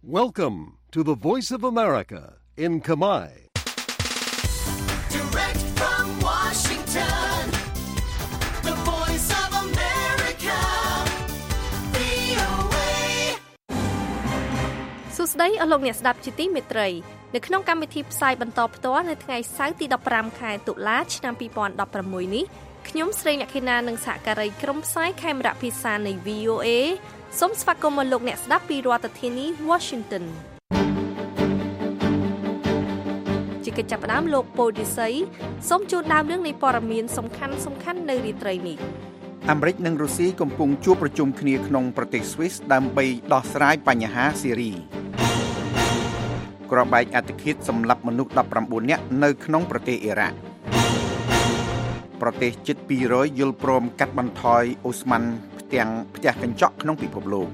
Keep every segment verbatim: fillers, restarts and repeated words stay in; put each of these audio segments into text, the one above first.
Welcome to the Voice of America in Khmer. Direct from Washington, the Voice of America, វី អូ เอសួស្តីអស់លោកអ្នកស្ដាប់ជាទីមេត្រីនៅក្នុងកម្មវិធីផ្សាយបន្តផ្ទាល់នៅថ្ងៃសៅរ៍ទីដប់ប្រាំខែតុលាឆ្នាំពីរពាន់ដប់ប្រាំមួយនេះខ្ញុំស្រីអ្នកខេណានិងសហការីក្រុមផ្សាយខេមរៈភាសានៃ វី អូ เอ សូមស្វាគមន៍មកលោកអ្នកស្ដាប់ពីរដ្ឋធានី Washington ជាកិច្ចចាប់ផ្ដើមលោកពូឌីស័យសូមជូនដើមរឿងនៃព័ត៌មានសំខាន់សំខាន់នៅរាត្រីនេះអាមេរិកនិងរុស្ស៊ីកំពុងជួបប្រជុំគ្នាក្នុងប្រទេសស្វីសដើម្បីដោះស្រាយបញ្ហាស៊ីរីគ្រាប់បែកអត្តឃាតសម្លាប់មនុស្សដប់ប្រាំបួននាក់នៅក្នុងប្រទេសអ៊ីរ៉ាក់ប្រទេសជិតពីររយយល់ព្រមកាត់បន្ថយអូស្មန်ផ្ទាំងផ្ទះកញ្ចក់ក្នុងពិភពលោក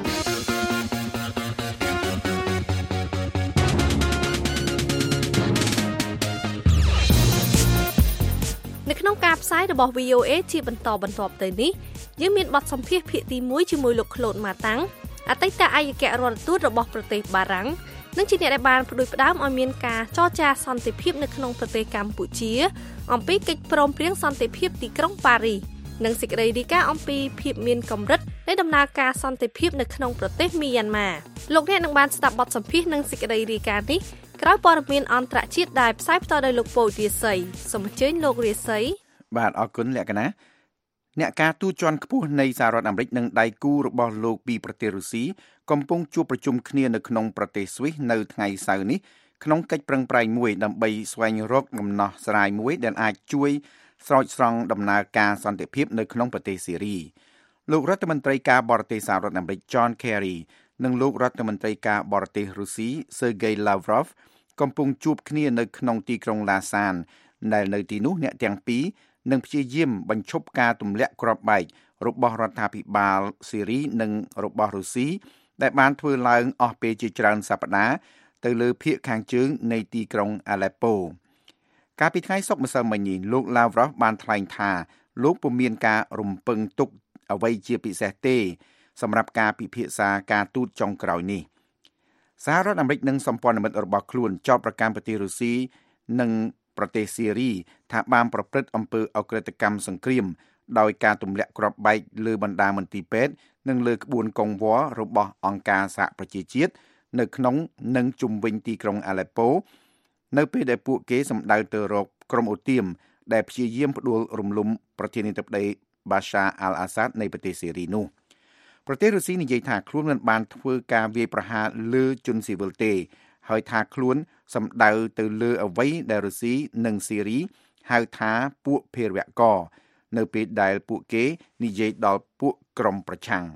នៅក្នុងការផ្សាយរបស់ វី អូ เอ ជាបន្តបន្ទាប់ទៅនេះយើងមានបទសម្ភាសន៍ភាគទីមួយជាមួយលោកក្លូតម៉ាតាំងអតីតឯកអគ្គរដ្ឋទូតរបស់ប្រទេសបារាំងនិងជាអ្នកដែលបានផ្ដួចផ្ដើមឲ្យមានការចរចាសន្តិភាពនៅក្នុងប្រទេសកម្ពុជាអំពីកិច្ចព្រមព្រៀងសន្តិភាពទីក្រុងប៉ារីសនិងសេចក្តីរាយការណ៍អំពីភាពមានកម្រិតនៃដំណើរការសន្តិភាពនៅក្នុងប្រទេសមីយ៉ាន់ម៉ាលោកអ្នកនឹងបានស្ដាប់បទសម្ភាសន៍និងសេចក្តីរាយការណ៍នេះក្រោយព័ត៌មានអន្តរជាតិដែលផ្សាយផ្ទាល់ដោយលោកពូរាសីសូមអញ្ជើញលោករាសីបាទអរគុណលក្ខណៈអ្នកការទូតជាន់ខ្ពស់នៃសហរដ្ឋអាមេរិកនិងដៃគូរបស់លោកពីប្រទេសរុស្ស៊ីកំពុងជួបប្រជុំគ្នានៅក្នុងប្រទេសស្វីសនៅថ្ងៃសៅរ៍នេះក្នុងកិច្ចប្រឹងប្រែងមួយដើម្បីស្វែងរកដំណោះស្រាយមួយដែលអាចជួយស្រោចស្រង់ដំណើរការសន្តិភាពនៅក្នុងប្រទេសស៊ីរីលោករដ្ឋមន្ត្រីការបរទេសសហរដ្ឋអាមេរិក John Kerry និងលោករដ្ឋមន្ត្រីការបរទេសរុស្ស៊ី Sergei Lavrov កំពុងជួបគ្នានៅក្នុងទីក្រុងឡាសានដែលនៅទីនោះអ្នកទាំងពីរនឹងព្យាយាមបញ្ឈប់ការទម្លាក់គ្រាប់បែករបស់រដ្ឋាភិបាលស៊ីរីនិងរបស់រុស្ស៊ីដែលបានធ្វើឡើងអស់ពេលជាច្រើនសប្តាហ៍ទៅលើភាគខាងជើងនៃទីក្រុងអាឡេប៉ូកាលពីថ្ងៃសុក្រម្សិលមិញនេះលោក Lavrov បានថ្លែងថាលោកពុំមានការរំពឹងទុកអ្វីជាពិសេសទេសម្រាប់ការពិភាក្សាការទូតចុងក្រោយនេះសហរដ្ឋអាមេរិកនិងសម្ព័ន្ធមិត្តរបស់ខ្លួនចោទប្រកាន់ប្រទេសរុស្ស៊ីនិងប្រទេសស៊ីរីថាបានប្រព្រឹត្តអំពើអក្រិតកម្មសង្គ្រាមដោយការទម្លាក់គ្រាប់បែកលើបណ្ដាមន្ទីរពេទ្យនិងលើក្បួនកងវល់របស់អង្គការសហប្រជាជាតិនៅក្នុងនិងជុំវិញទីក្រុងអាឡេប៉ូនៅពេលដែលពួកគេសម្ដៅទៅរកក្រុមអូទៀមដែលព្យាយាមផ្ដួលរំលំប្រធានាធិបតី Bashar al-Assad នៃប្រទេសស៊ីរីនោះប្រទេសរុស្ស៊ីនិយាយថាខ្លួនមិនបានធ្វើការវាយប្រហារលើជនស៊ីវិលទេហើយថាខ្លួនសម្ដៅទៅលើអ្វីដែលរុស្ស៊ីនិងស៊ីរីហៅថាពួកភេរវករនៅពេលដែលពួកគេនិយាយដល់ពួកក្រុមប្រឆាំង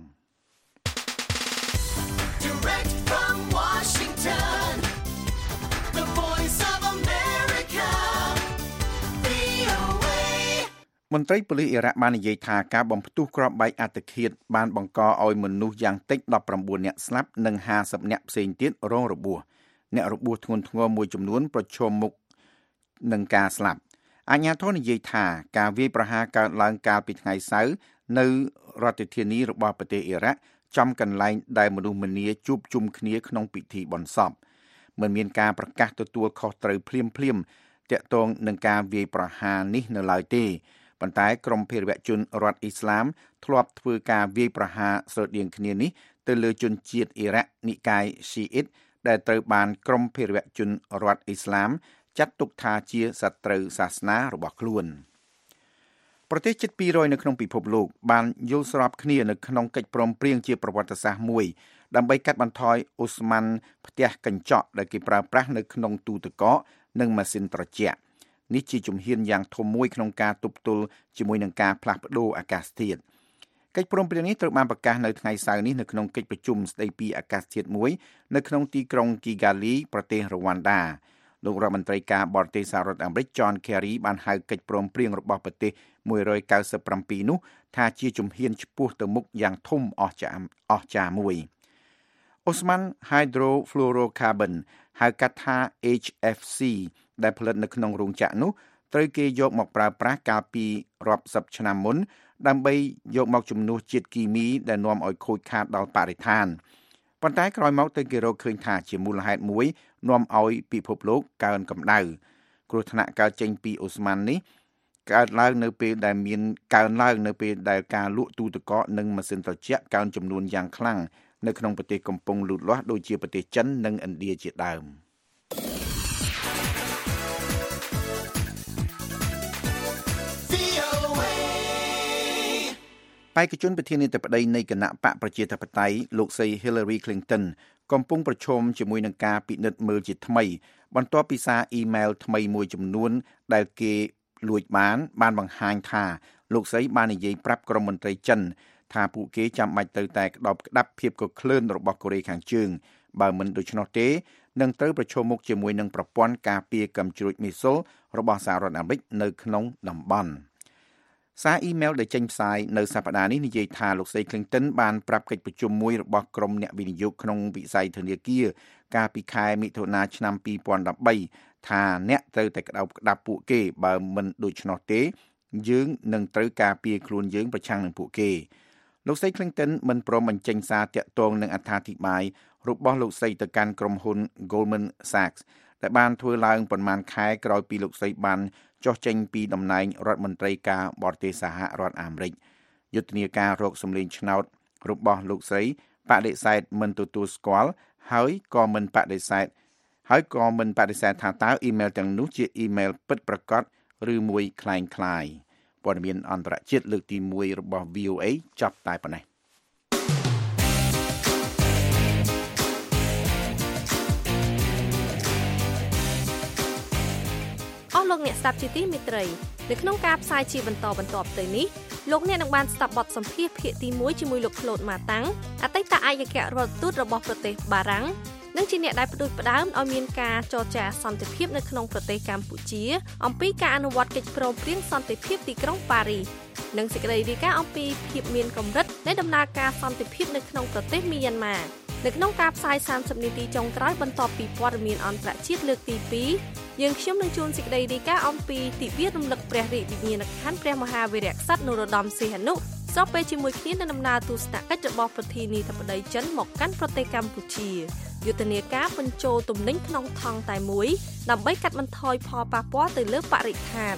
Direct from Washington, the Voice of America, វី អូ เอមន្ត្រីប៉ូលីសអ៊ីរ៉ាក់បាននិយាយថាការបំផ្ទុះគ្រាប់បែកអត្តឃាតបានបង្កឲ្យមនុស្សយ៉ាងតិចដប់ប្រាំបួននាក់ស្លាប់និងហាសិបនាក់ផ្សេងទៀតរងរបួសអ្នករបួសធ្ងន់ធ្ងរមួយចំនួនប្រឈមមុខនឹងការស្លាប់អាជ្ញាធរនិយាយថាការវាយប្រហារកើតឡើងកាលពីថ្ងៃសៅរ៍នៅរដ្ឋធានីរបស់ប្រទេសអ៊ីរ៉ាក់ចំកន្លែងដែលមនុស្សម្នាជួបជុំគ្នាក្នុងពិធីបុណ្យសពមិនមានការប្រកាសទទួលខុសត្រូវភ្លាមភ្លាមទាក់ទងនឹងការវាយប្រហារនេះនៅឡើយទេប៉ុន្តែក្រុមភេរវជនរដ្ឋអ៊ីស្លាមធ្លាប់ធ្វើការវាយប្រហារស្រដៀងគ្នានេះទៅលើជនជាតិអ៊ីរ៉ាក់និកាយស៊ីអ៊ីតដែលត្រូវបានក្រុមភេរវជនរដ្ឋអ៊ីស្លាមចាត់ទុកថាជាសត្រូវសាសនារបស់ខ្លួនប្រទេសជិតពីររយនៅក្នុងពិភពលោកបានយល់ស្របគ្នានៅក្នុងកិច្ចព្រមព្រៀងជាប្រវត្តិសាស្ត្រមួយដើម្បីកាត់បន្ថយអូស្មန်ផ្ទះកញ្ចក់ដែលគេប្រើប្រាស់នៅក្នុងទូទឹកកកនិងម៉ាស៊ីនត្រជាក់នេះជាជំហានយ៉ាងធំមួយក្នុងការទប់ទល់ជាមួយនឹងការផ្លាស់ប្ដូរអាកាសធាតុកិច្ចព្រមព្រៀងនេះត្រូវបានប្រកាសនៅថ្ងៃសៅរ៍នេះនៅក្នុងកិច្ចប្រជុំស្តីពីអាកាសធាតុមួយនៅក្នុងទីក្រុងគីហ្គាលីប្រទេសរ៉ូវ៉ាន់ដាលោករដ្ឋមន្ត្រីការបរទេសសហរដ្ឋអាមេរិក John Kerry បានហៅកិច្ចព្រមព្រៀងរបស់ប្រទេសមួយរយកៅសិបប្រាំពីរនោះថាជាជំហានឆ្ពោះទៅមុខយ៉ាងធំអស្ចារ្យអស្ចារ្យមួយអូស្មန် Hydrofluorocarbon ហៅកាត់ថា เอช เอฟ ซี ដែលផលិតនៅក្នុងរោងចក្រនោះត្រូវគេយកមកប្រើប្រាស់កាលពីរាប់សិបឆ្នាំមុនដើម្បីយកមកជំនួសជាតិគីមីដែលនាំឲ្យខូចខាតដល់បរិស្ថានប៉ុន្តែក្រោយមកទៅគេរកឃើញថាជាមូលហេតុមួយនាំឲ្យពិភពលោកកើនកម្ដៅគ្រោះថ្នាក់កើតចេញពីអូស្មန်នេះកើតឡើងនៅពេលដែលមានកើនឡើងនៅពេលដែលការលក់ទូទឹកកកនិងម៉ាស៊ីនត្រជាក់កើនចំនួនយ៉ាងខ្លាំងនៅក្នុងប្រទេសកំពុងលូតលាស់ដូចជាប្រទេសចិននិងឥណ្ឌាជាដើមបេក្ខជនប្រធានាធិបតីនៃគណៈបកប្រជាធិបតេយ្យលោកស្រី Hillary Clinton កំពុងប្រឈមជាមួយនឹងការពិនិត្យមើលជាថ្មីបន្ទាប់ពីសារអ៊ីមែលថ្មីមួយចំនួនដែលគេលួចបានបានបង្ហាញថាលោកស្រីបាននិយាយប្រាប់ក្រុមមន្ត្រីចិនថាពួកគេចាំបាច់ទៅតែក្តោបក្តាប់ភាពកក្លឿនរបស់កូរ៉េខាងជើងបើមិនដូច្នោះទេនឹងត្រូវប្រឈមមុខជាមួយនឹងប្រព័ន្ធការពារកាំជ្រួចមីស៊ីលរបស់សហរដ្ឋអាមេរិកនៅក្នុងតំបន់សារអ៊ីមែលដែលចេញផ្សាយនៅសប្តាហ៍នេះនិយាយថាលោកស្រី Clinton បានប្រាប់កិច្ចប្រជុំមួយរបស់ក្រុមអ្នកវិនិយោគក្នុងវិស័យធនាគារកាលពីខែមិថុនាឆ្នាំពីរពាន់ដប់បីថាអ្នកត្រូវតែក្តោបក្តាប់ពួកគេបើមិនដូច្នោះទេយើងនឹងត្រូវការពារខ្លួនយើងប្រឆាំងនឹងពួកគេលោកស្រី Clinton មិនព្រមបញ្ចេញសារតាក់ទងនឹងអត្ថាធិប្បាយរបស់លោកស្រីទៅកាន់ក្រុមហ៊ុន Goldman Sachs ដែលបានធ្វើឡើងប្រមាណខែក្រោយពីលោកស្រីបានចុះចេញពីតំណែងរដ្ឋមន្ត្រីការបរទេសសហរដ្ឋអាមេរិកយុទ្ធនាការរកសម្លេងឆ្នោតរបស់លោកស្រីបដិសេធមិនទទួលស្គាល់ហើយក៏មិនបដិសេធហើយក៏មិនបដិសេធថាតើអ៊ីមែលទាំងនោះជាអ៊ីមែលពិតប្រាកដឬមួយคล้ายៗព័ត៌មានអន្តរជាតិលើកទីមួយរបស់ វី អូ អេ ចប់តែប៉ុណ្ណេះអស់លោកអ្នកស្ដាប់ជាទីមេត្រីនៅក្នុងការផ្សាយជាបន្តបន្ទាប់ទៅនេះលោកអ្នកនឹងបានស្ដាប់បទសម្ភាសន៍ភាគទីមួយជាមួយលោក Claude Matang អតីតឯកអគ្គរដ្ឋទូតរបស់ប្រទេសបារាំងនិងជាអ្នកដែលផ្ដួចផ្ដើមឲ្យមានការចរចាសន្តិភាពនៅក្នុងប្រទេសកម្ពុជាអំពីការអនុវត្តកិច្ចព្រមព្រៀងសន្តិភាពទីក្រុងប៉ារីសនិងសេចក្តីរាយការណ៍អំពីភាពមានកម្រិតនៃដំណើរការសន្តិភាពនៅក្នុងប្រទេសមីយ៉ាន់ម៉ានៅក្នុងការផ្សាយសាមសិបនាទីចុងក្រោយបន្ទាប់ពីព័ត៌មានអន្តរជាតិលើកទីពីរយើងខ្ញុំនឹងជួនសេចក្តីរាយការណ៍អំពីទិវារំលឹកព្រះរាជវិញ្ញាណក្ខន្ធព្រះមហាវីរក្សត្រនរោត្តមសីហនុស្របពេលជាមួយគ្នានឹងដំណើរទស្សនកិច្ចរបស់ប្រធានាធិបតីចិនមកកាន់ប្រទេសកម្ពុជាយុទ្ធនាការបញ្ចូលទំនិញក្នុងថង់តែមួយដើម្បីកាត់បន្ថយផលប៉ះពាល់ទៅលើបរិស្ថាន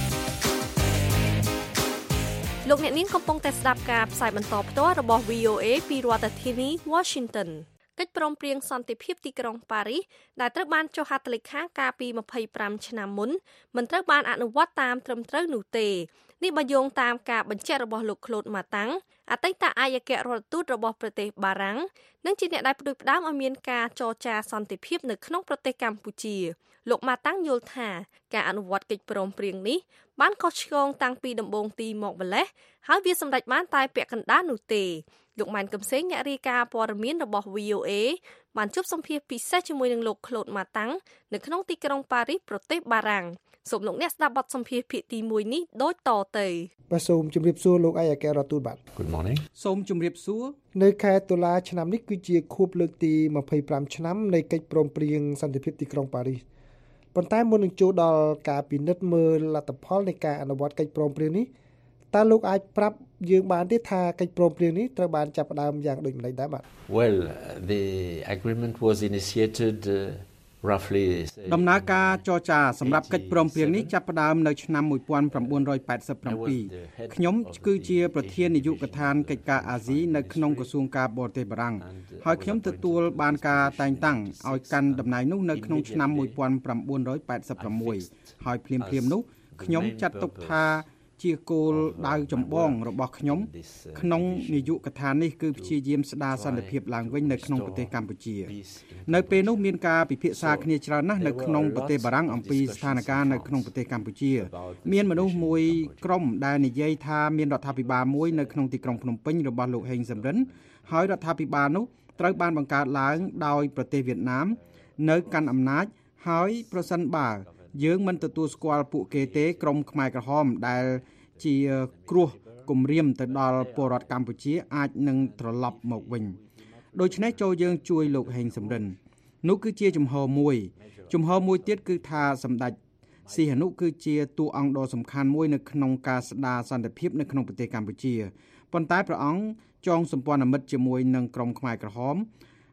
លោកអ្នកនាងកំពុងតែស្ដាប់ការផ្សាយបន្តផ្ទាល់របស់ វី អូ អេ ពីរដ្ឋធានី Washington កិច្ចព្រមព្រៀងសន្តិភាពទីក្រុងប៉ារីសដែលត្រូវបានចុះហត្ថលេខាកាលពីម្ភៃប្រាំឆ្នាំមុនមិនត្រូវបានអនុវត្តតាមត្រឹមត្រូវនោះទេនេះបើយោងតាមការបញ្ជាក់របស់លោក Claude Matang អតីតឯកអគ្គរដ្ឋទូតរបស់ប្រទេសបារាំងនិងជាអ្នកដែលផ្ដួចផ្ដើមឲ្យមានការចរចាសន្តិភាពនៅក្នុងប្រទេសកម្ពុជាលោក Matang យល់ថាការអនុវត្តកិច្ចព្រមព្រៀងនេះបានខុសឆ្គងតាំងពីដំបូងទីមកម្លេះហើយវាសម្រេចបានតែពាក់កណ្ដាលនោះទេលោកម៉ែនកំសែងអ្នករាយការណ៍ព័ត៌មានរបស់ វី អូ អេ បានជួបសម្ភាសន៍ពិសេសជាមួយនឹងលោក Claude Matang នៅក្នុងទីក្រុងប៉ារីសប្រទេសបារាំងសូមលោកអ្នកស្ដាប់បទសម្ភាសន៍ភាគទីមួយនេះដូចតទៅបាទសូមជម្រាបសួរលោកឯកអគ្គរដ្ឋទូតបាទ Good morning សូមជម្រាបសួរនៅខែតុលាឆ្នាំនេះគឺជាខួបលើកទីម្ភៃប្រាំឆ្នាំនៃកិច្ចព្រមព្រៀងសន្តិភាពទីក្រុងប៉ារីសប៉ុន្តែមុននឹងចូលដល់ការពិនិត្យមើលលទ្ធផលនៃការអនុវត្តកិច្ចព្រមព្រៀងនេះតើលោកអាចប្រាប់យើងបានទេថាកិច្ចព្រមព្រៀងនេះត្រូវបានចាប់ផ្ដើមយ៉ាងដូចម្តេចដែរបាទ Well the agreement was initiated uh, roughly ដំណើរការចរចាសម្រាប់កិច្ចព្រមព្រៀងនេះចាប់ផ្ដើមនៅឆ្នាំnineteen eighty-sevenខ្ញុំគឺជាប្រធាននាយកដ្ឋានកិច្ចការអាស៊ីនៅក្នុងក្រសួងការបរទេសបារាំងហើយខ្ញុំទទួលបានការតែងតាំងឲ្យកាន់តំណែងនោះនៅក្នុងឆ្នាំnineteen eighty-sixហើយភ្លាមៗនោះខ្ញុំចាត់ទុកថាជាគោលដៅចម្បងរបស់ខ្ញុំក្នុងនាយកដ្ឋាននេះគឺព្យាយាមស្ដារសន្តិភាពឡើងវិញនៅក្នុងប្រទេសកម្ពុជានៅពេលនោះមានការពិភាក្សាគ្នាច្រើនណាស់នៅក្នុងប្រទេសបារាំងអំពីស្ថានភាពនៅក្នុងប្រទេសកម្ពុជាមានមនុស្សមួយក្រុមដែលនិយាយថាមានរដ្ឋាភិបាលមួយនៅក្នុងទីក្រុងភ្នំពេញរបស់លោកហេងសំរិនហើយរដ្ឋាភិបាលនោះត្រូវបានបង្កើតឡើងដោយប្រទេសវៀតណាមនៅកាន់អំណាចហើយប្រសិនបើយើងមិនទទួលស្គាល់ពួកគេទេក្រុមខ្មែរក្រហមដែលជាគ្រោះគំរាមទៅដល់ពលរដ្ឋកម្ពុជាអាចនឹងត្រឡប់មកវិញដូច្នេះចូលយើងជួយលោកហេងសំរិននោះគឺជាជំហរមួយជំហរមួយទៀតគឺថាសម្ដេចសីហនុគឺជាតួអង្គដ៏សំខាន់មួយនៅក្នុងការស្ដារសន្តិភាពនៅក្នុងប្រទេសកម្ពុជាប៉ុន្តែព្រះអង្គចងសម្ព័ន្ធមិត្តជាមួយនឹងក្រុមខ្មែរក្រហម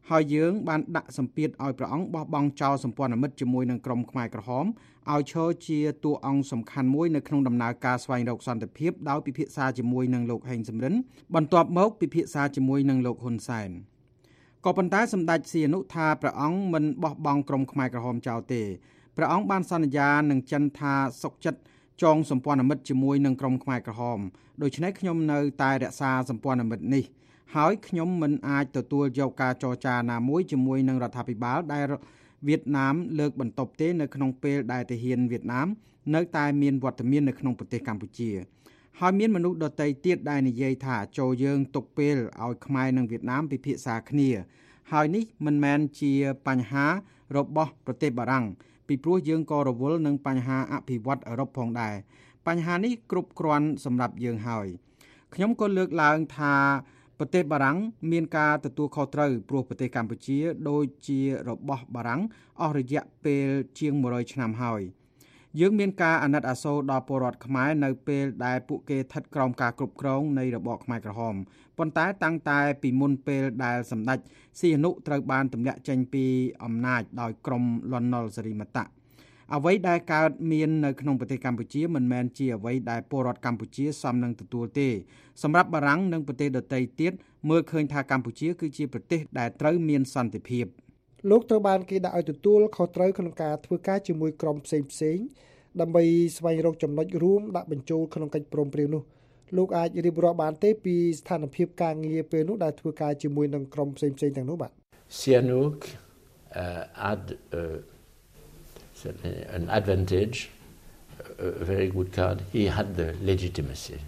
ហើយយើងបានដាក់សម្ពាធឲ្យព្រះអង្គបោះបង់ចោលសម្ព័ន្ធមិត្តជាមួយនឹងក្រុមខ្មែរក្រហមឲ្យឈរជាតួអង្គសំខាន់មួយនៅក្នុងដំណើរការស្វែងរកសន្តិភាពដោយពិភាក្សាជាមួយនឹងលោកហេងសំរិនបន្ទាប់មកពិភាក្សាជាមួយនឹងលោកហ៊ុនសែនក៏ប៉ុន្តែសម្ដេចសីហនុថាព្រះអង្គមិនបោះបង់ក្រុមខ្មែរក្រហមចោលទេព្រះអង្គបានសន្យានឹងចិនថាសុខចិត្តចងសម្ព័ន្ធមិត្តជាមួយនឹងក្រុមខ្មែរក្រហមដូច្នេះខ្ញុំនៅតែរក្សាសម្ព័ន្ធមិត្តនេះហើយខ្ញុំមិនអាចទទួលយកការចរចាណាមួយជាមួយនឹងរដ្ឋាភិបាលដែលវៀតណាមលើកបន្ទប់ទេនៅក្នុងពេលដែលទាហានវៀតណាមនៅតែមានវត្តមាននៅក្នុងប្រទេសកម្ពុជាហើយមានមនុស្សដទៃទៀតដែលនិយាយថាចូលយើងទុកពេលឲ្យខ្មែរនិងវៀតណាមពិភាក្សាគ្នាហើយនេះមិនមែនជាបញ្ហារបស់ប្រទេសបារាំងពីព្រោះយើងក៏រវល់នឹងបញ្ហាអភិវឌ្ឍអឺរ៉ុបផងដែរបញ្ហានេះគ្រប់គ្រាន់សម្រាប់យើងហើយខ្ញុំក៏លើកឡើងថាប្រទេសបារាំងមានការទទួលខុសត្រូវព្រោះប្រទេសកម្ពុជាដូចជារបស់បារាំងអស់រយៈពេលជាងone hundredឆ្នាំហើយយើងមានការអាណិតអាសូរដល់ពលរដ្ឋខ្មែរនៅពេលដែលពួកគេស្ថិតក្រោមការគ្រប់គ្រងនៃរបបខ្មែរក្រហមប៉ុន្តែតាំងតែពីមុនពេលដែលសម្ដេចសីហនុត្រូវបានទម្លាក់ចេញពីអំណាចដោយក្រុមលន់ នល់ សិរីមតៈអ្វីដែលកើតមាននៅក្នុងប្រទេសកម្ពុជាមិនមែនជាអ្វីដែលពលរដ្ឋកម្ពុជាសមនឹងទទួលទេសម្រាប់បារាំងនិងប្រទេសដទៃទៀតមើលឃើញថាកម្ពុជាគឺជាប្រទេសដែលត្រូវមានសន្តិភាពលោកត្រូវបានគេដាក់ឲ្យទទួលខុសត្រូវក្នុងការធ្វើការជាមួយក្រុមផ្សេងផ្សេងដើម្បីស្វែងរកចំណុចរួមដាក់បញ្ចូលក្នុងកិច្ចព្រមព្រៀងនោះលោកអាចរៀបរាប់បានទេពីស្ថានភាពការងារពេលនោះដែលធ្វើការជាមួយនឹងក្រុមផ្សេងផ្សេងទាំងនោះបាទ Sihanouk uh, had uh, an advantage, a very good card. He had the legitimacy.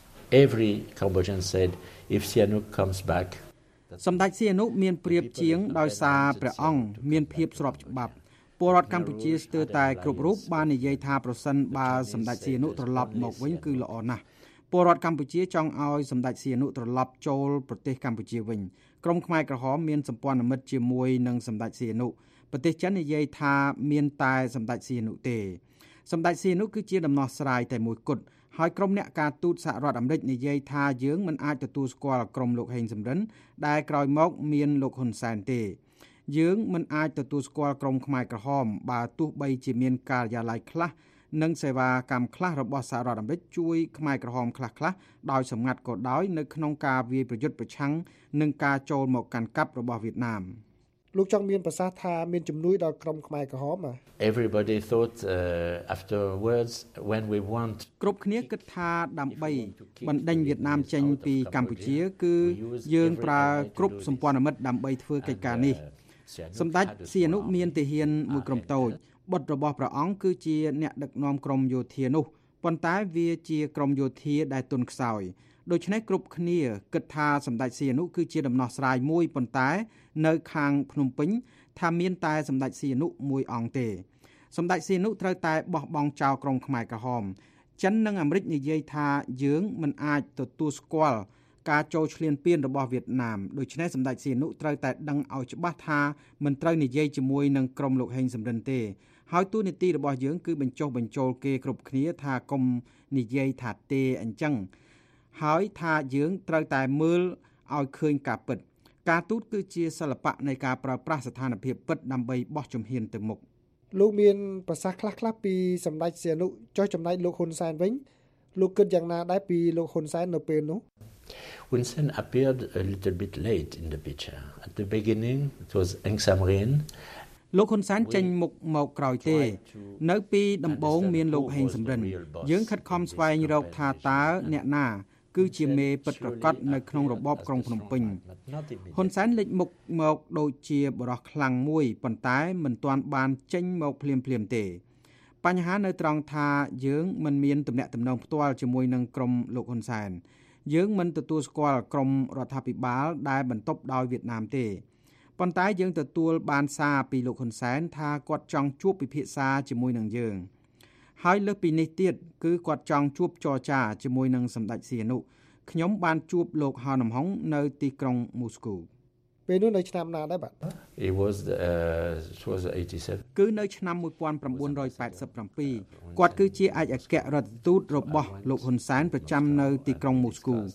Every Cambodian said, if Sihanouk comes back, សម្ដេចសីហនុមានប្រៀបជាងដោយសារព្រះអង្គមានភាពស្របច្បាប់ពលរដ្ឋកម្ពុជាស្ទើរតែគ្រប់រូបបាននិយាយថាប្រសិនបើសម្ដេចសីហនុត្រឡប់មកវិញគឺល្អណាស់ពលរដ្ឋកម្ពុជាចង់ឲ្យសម្ដេចសីហនុត្រឡប់ចូលប្រទេសកម្ពុជាវិញក្រុមខ្មែរក្រហមមានសម្ព័ន្ធមិត្តជាមួយនឹងសម្ដេចសីហនុប្រទេសចិននិយាយថាមានតែសម្ដេចសីហនុទេសម្ដេចសីហនុគឺជាដំណោះស្រាយតែមួយគត់ហើយក្រុមអ្នកការទូតសហរដ្ឋអាមេរិកនិយាយថាយើងមិនអាចទទួលស្គាល់ក្រុមលោកហេងសំរិនដែលក្រោយមកមានលោកហ៊ុនសែនទេយើងមិនអាចទទួលស្គាល់ក្រុមខ្មែរក្រហមបើទោះបីជាមានការិយាល័យខ្លះនិងសេវាកម្មខ្លះរបស់សហរដ្ឋអាមេរិកជួយខ្មែរក្រហមខ្លះៗដោយសម្ងាត់ក៏ដោយនៅក្នុងការវាយប្រយុទ្ធប្រឆាំងនឹងការចូលមកកាន់កាប់របស់វៀតណាមលោកចង់មានប្រសាសន៍ថាមានជំនួយដល់ក្រុមខ្មែរក្រហម Everybody thought uh, afterwards when we want គ្រប់គ្នាគិតថាដើម្បីបណ្ដេញវៀតណាមចេញពីកម្ពុជាគឺយើងប្រើគ្រប់សម្ព័ន្ធមិត្តដើម្បីធ្វើកិច្ចការនេះសម្ដេចសីហនុមានទាហានមួយក្រុមតូចបុត្ររបស់ព្រះអង្គគឺជាអ្នកដឹកនាំក្រុមយោធានោះប៉ុន្តែវាជាក្រុមយោធាដែលទន់ខ្សោយដូច្នេះគ្រប់គ្នាគិតថាសម្ដេចសីហនុគឺជាដំណោះស្រាយមួយប៉ុន្តែនៅខាងភ្នំពេញថាមានតែសម្ដេចសីហនុមួយអង្គទេសម្ដេចសីហនុត្រូវតែបោះបង់ចោលក្រុមខ្មែរក្រហមចិននិងអាមេរិកនិយាយថាយើងមិនអាចទទួលស្គាល់ការចូលឈ្លានពានរបស់វៀតណាមដូច្នេះសម្ដេចសីហនុត្រូវតែដឹងឲ្យច្បាស់ថាមិនត្រូវនិយាយជាមួយនឹងក្រុមលោកហេងសំរិនទេហើយទូនីតិរបស់យើងគឺបញ្ចុះបញ្ចូលគេគ្រប់គ្នាថាកុំនិយាយថាទេអញ្ចឹងហើយថាយើងត្រូវតែមើលឲ្យឃើញការពិតការទូតគឺជាសិល្បៈនៃការប្រើប្រាស់ស្ថានភាពពិតដើម្បីបោះជំហានទៅមុខលោកមានប្រសាសន៍ខ្លះៗពីសម្ដេចសីហនុចុះចំណែកលោកហ៊ុនសែនវិញលោកគិតយ៉ាងណាដែរពីលោកហ៊ុនសែននៅពេលនោះ Hun Sen appeared a little bit late in the picture. At the beginning it was Heng Samrin លោកហ៊ុនសែនចេញមុខមកក្រោយទេនៅពីដំបូងមានលោកហេងសំរិនយើងខិតខំស្វែងរកថាតើអ្នកណាគឺជាមេពិតប្រាកដនៅក្នុងរបបក្រុងភ្នំពេញហ៊ុនសែនលេចមុខមកដូចជាបរិះខ្លាំងមួយប៉ុន្តែមិនទាន់បានចេញមកភ្លាមភ្លាមទេបញ្ហានៅត្រង់ថាយើងមិនមានទំនាក់ទំនងផ្ទាល់ជាមួយនឹងក្រុមលោកហ៊ុនសែនយើងមិនទទួលស្គាល់ក្រុមរដ្ឋាភិបាលដែលបន្ទាប់ដោយវៀតណាមទេប៉ុន្តែយើងទទួលបានសារពីលោកហ៊ុនសែនថាគាត់ចង់ជួបពិភាក្សាជាមួយនឹងយើងហើយលើសពីនេះទៀតគឺគាត់ចង់ជួបចរចាជាមួយនឹងសម្ដេចសីហនុខ្ញុំបានជួបលោកហៅនំហុងនៅទីក្រុងមូស្គូពេលនោះនៅឆ្នាំណាដែរបាទ It was uh, it was eighty-seven គឺនៅឆ្នាំnineteen eighty-sevenគាត់គឺជាឯកអគ្គរដ្ឋទូតរបស់លោកហ៊ុនសែនប្រចាំនៅទីក្រុងមូស្គូ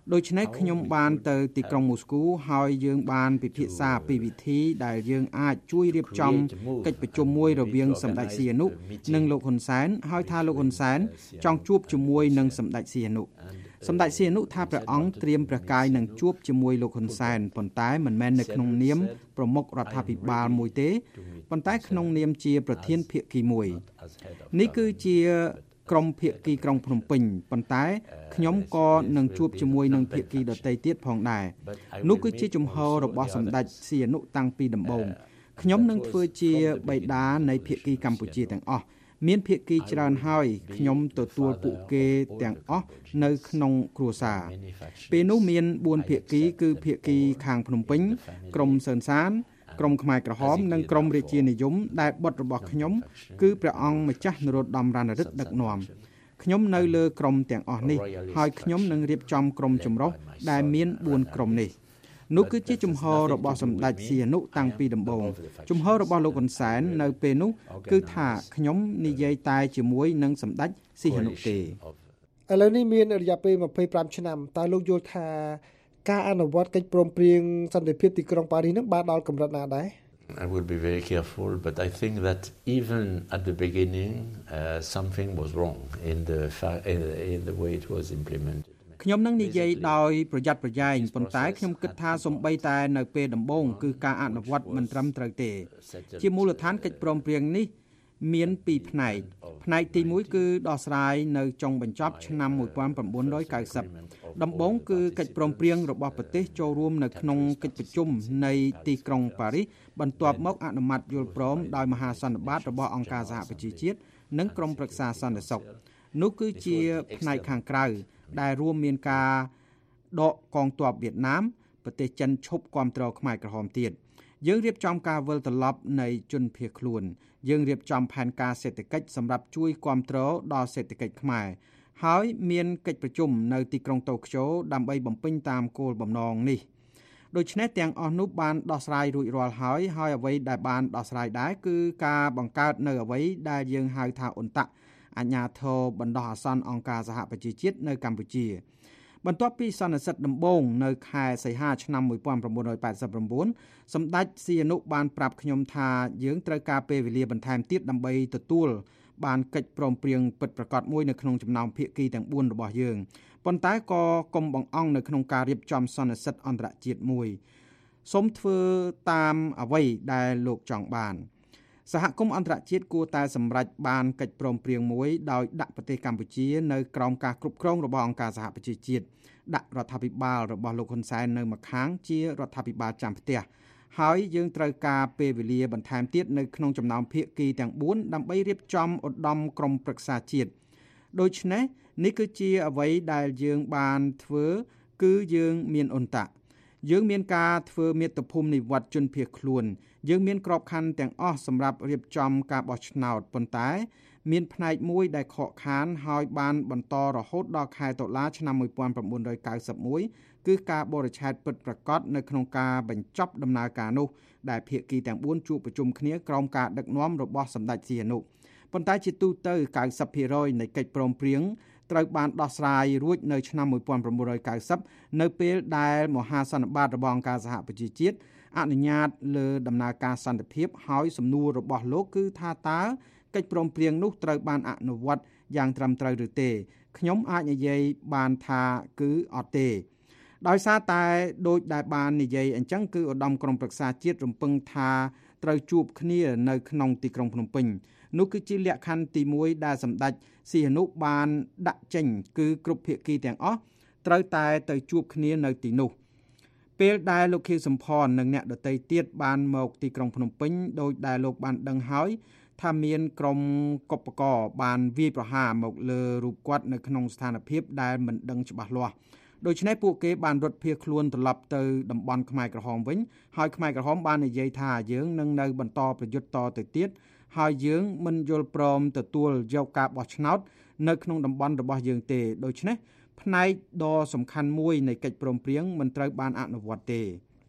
ដូច្នេះខ្ញុំបានទៅទីក្រុងមូស្គូហើយយើងបានពិភាក្សាពីវិធីដែលយើងអាចជួយរៀបចំកិច្ចប្រជុំមួយរវាងសម្ដេចសីហនុនិងលោកហ៊ុនសែនហើយថាលោកហ៊ុនសែនចង់ជួបជាមួយនឹងសម្ដេចសីហនុសម្ដេចសីហនុថាព្រះអង្គត្រៀមព្រះកាយនឹងជួបជាមួយលោកហ៊ុនសែនប៉ុន្តែមិនមែននៅក្នុងនាមប្រមុខរដ្ឋាភិបាលមួយទេប៉ុន្តែក្នុងនាមជាប្រធានភាគីមួយនេះគឺជាក្រុមភាគីក្រុងភ្នំពេញប៉ុន្តែខ្ញុំក៏នឹងជួបជាមួយនឹងភាគីដទៃទៀតផងដែរនោះគឺជាជំហររបស់សម្ដេចសីហនុតាំងពីដំបូងខ្ញុំនឹងធ្វើជាបិតានៃភាគីកម្ពុជាទាំងអស់មានភាគីច្រើនហើយខ្ញុំទទួលពួកគេទាំងអស់នៅក្នុងគ្រួសារពេលនោះមានបួនភាគីគឺភាគីខាងភ្នំពេញក្រុមសឿនសានក្រុមខ្មែរក្រហមនិងក្រុមរាជានិយមដែលបុត្ររបស់ខ្ញុំគឺព្រះអង្គម្ចាស់នរោត្តមរណរដ្ឋដឹកនាំខ្ញុំនៅលើក្រុមទាំងអស់នេះហើយខ្ញុំនឹងរៀបចំក្រុមចម្រុះដែលមានបួនក្រុមនេះនោះគឺជាជំហររបស់សម្ដេចសីហនុតាំងពីដំបូងជំហររបស់លោកហ៊ុនសែននៅពេលនោះគឺថាខ្ញុំនិយាយតែជាមួយនឹងសម្ដេចសីហនុទេឥឡូវនេះមានរយៈពេលยี่สิบห้าឆ្នាំតើលោកយល់ថាការអនុវត្តកិច្ចព្រមព្រៀងសន្តិភាពទីក្រុងប៉ារីសនឹងបានដល់កម្រិតណាដែរ I would be very careful, but I think that even at the beginning, uh, something was wrong in the fa- in the way it was implemented. ខ្ញុំនឹងនិយាយដោយប្រយ័ត្នប្រយែងប៉ុន្តែខ្ញុំគិតថាសំបីតែនៅពេលដំបូងគឺការអនុវត្តមិនត្រឹមត្រូវទេជាមូលដ្ឋានកិច្ចព្រមព្រៀងនេះមានពីរផ្នែកផ្នែកទីមួយគឺដោះស្រាយនៅចុងបញ្ចប់ឆ្នាំnineteen ninetyដំបូងគឺកិច្ចព្រមព្រៀងរបស់ប្រទេសចូលរួមនៅក្នុងកិច្ចប្រជុំនៃទីក្រុងប៉ារីសបន្ទាប់មកអនុម័តយល់ព្រមដោយមហាសន្និបាតរបស់អង្គការសហប្រជាជាតិនិងក្រុមប្រឹក្សាសន្តិសុខនោះគឺជាផ្នែកខាងក្រៅដែលរួមមានការដកកងទ័ពវៀតណាមប្រទេសចិនឈប់គាំទ្រខ្មែរក្រហមទៀតយើងរៀបចំការវិលត្រឡប់នៃជនភៀសខ្លួនយើងរៀបចំផែនការសេដ្ឋកិច្ចសម្រាប់ជួយគាំទ្រដល់សេដ្ឋកិច្ចខ្មែរហើយមានកិច្ចប្រជុំនៅទីក្រុងតូក្យូដើម្បីបំពេញតាមគោលបំណងនេះដូច្នេះទាំងអស់នោះបានដោះស្រាយរួចរាល់ហើយហើយអ្វីដែលបានដោះស្រាយដែរគឺការបង្កើតនៅអ្វីដែលយើងហៅថាអ៊ុនតាក់អាជ្ញាធរបណ្ដោះអាសន្នអង្គការសហប្រជាជាតិនៅកម្ពុជាបន្ទាប់ពីសន្និសីទដំបូងនៅខែសីហាឆ្នាំnineteen eighty-nineសម្ដេចសីហនុបានប្រាប់ខ្ញុំថាយើងត្រូវការពេលវេលាបន្ថែមទៀតដើម្បីទទួលបានកិច្ចព្រមព្រៀងពិតប្រាកដមួយនៅក្នុងចំណោមភាគីទាំងបួនរបស់យើងប៉ុន្តែក៏កុំបង្អង់នៅក្នុងការរៀបចំសន្និសីទអន្តរជាតិមួយសូមធ្វើតាមអ្វីដែលលោកចង់បានសហគមន៍អន្តរជាតិគួរតែសម្រេចបានកិច្ចព្រមព្រៀងមួយដោយដាក់ប្រទេសកម្ពុជានៅក្រោមការគ្រប់គ្រងរបស់អង្គការសហប្រជាជាតិដាក់រដ្ឋាភិបាលរបស់លោកហ៊ុនសែននៅម្ខាងជារដ្ឋាភិបាលចាំផ្ទះហើយយើងត្រូវការពេលវេលាបន្ថែមទៀតនៅក្នុងចំណោមភាគីទាំងបួនដើម្បីរៀបចំឧត្តមក្រុមប្រឹក្សាជាតិដូច្នេះនេះគឺជាអ្វីដែលយើងបានធ្វើគឺយើងមានអ៊ុនតាក់យើងមានការធ្វើមាតុភូមិនិវត្តជនភៀសខ្លួនយើងមានក្របខ័ណ្ឌទាំងអស់សម្រាប់រៀបចំការបោះឆ្នោតប៉ុន្តែមានផ្នែកមួយដែលខកខានហើយបានបន្តរហូតដល់ខែតុលាឆ្នាំnineteen ninety-oneគឺការបរិច្ឆេទពិតប្រាកដនៅក្នុងការបញ្ចប់ដំណើរការនោះដែលភាគីទាំងបួនជួបប្រជុំគ្នាក្រោមការដឹកនាំរបស់សម្ដេចសីហនុប៉ុន្តែជាទូទៅninety percentនៃកិច្ចព្រមព្រៀងត្រូវបានដោះស្រាយរួចនៅឆ្នាំnineteen ninetyនៅពេលដែលមហាសន្និបាតរបស់អង្គការសហប្រជាជាតិអនុញ្ញាតលើដំណើរការសន្តិភាពហើយសំណួររបស់លោកគឺថាតើកិច្ចព្រមព្រៀងនោះត្រូវបានអនុវត្តយ៉ាងត្រឹមត្រូវឬទេខ្ញុំអាចនិយាយបានថាគឺអត់ទេដោយសារតែដូចដែលបាននិយាយអញ្ចឹងគឺឧត្តមក្រុមប្រឹក្សាជាតិរំពឹងថាត្រូវជួបគ្នានៅក្នុងទីក្រុងភ្នំពេញនោះគឺជាលក្ខខណ្ឌទីមួយដែលសម្ដេចសីហនុបានដាក់ចេញគឺគ្រប់ភាគីទាំងអស់ត្រូវតែទៅជួបគ្នានៅទីនោះពេលដែលលោកខៀវសំផននិងអ្នកដទៃទៀតបានមកទីក្រុងភ្នំពេញដោយដែលលោកបានដឹងហើយថាមានក្រុមកុបកបានវាយប្រហារមកលើរូបគាត់នៅក្នុងស្ថានភាពដែលមិនដឹងច្បាស់លាស់ដូច្នេះពួកគេបានរត់ភៀសខ្លួនត្រឡប់ទៅតំបន់ខ្មែរក្រហមវិញហើយខ្មែរក្រហមបាននិយាយថាយើងនឹងនៅបន្តប្រយុទ្ធតទៅទៀតហើយយើងមិនយល់ព្រមទទួលយកការបោះឆ្នោតនៅក្នុងតំបន់របស់យើងទេដូច្នេះផ្នែកដ៏សំខាន់មួយនៃកិច្ចព្រមព្រៀងមិនត្រូវបានអនុវត្តទេ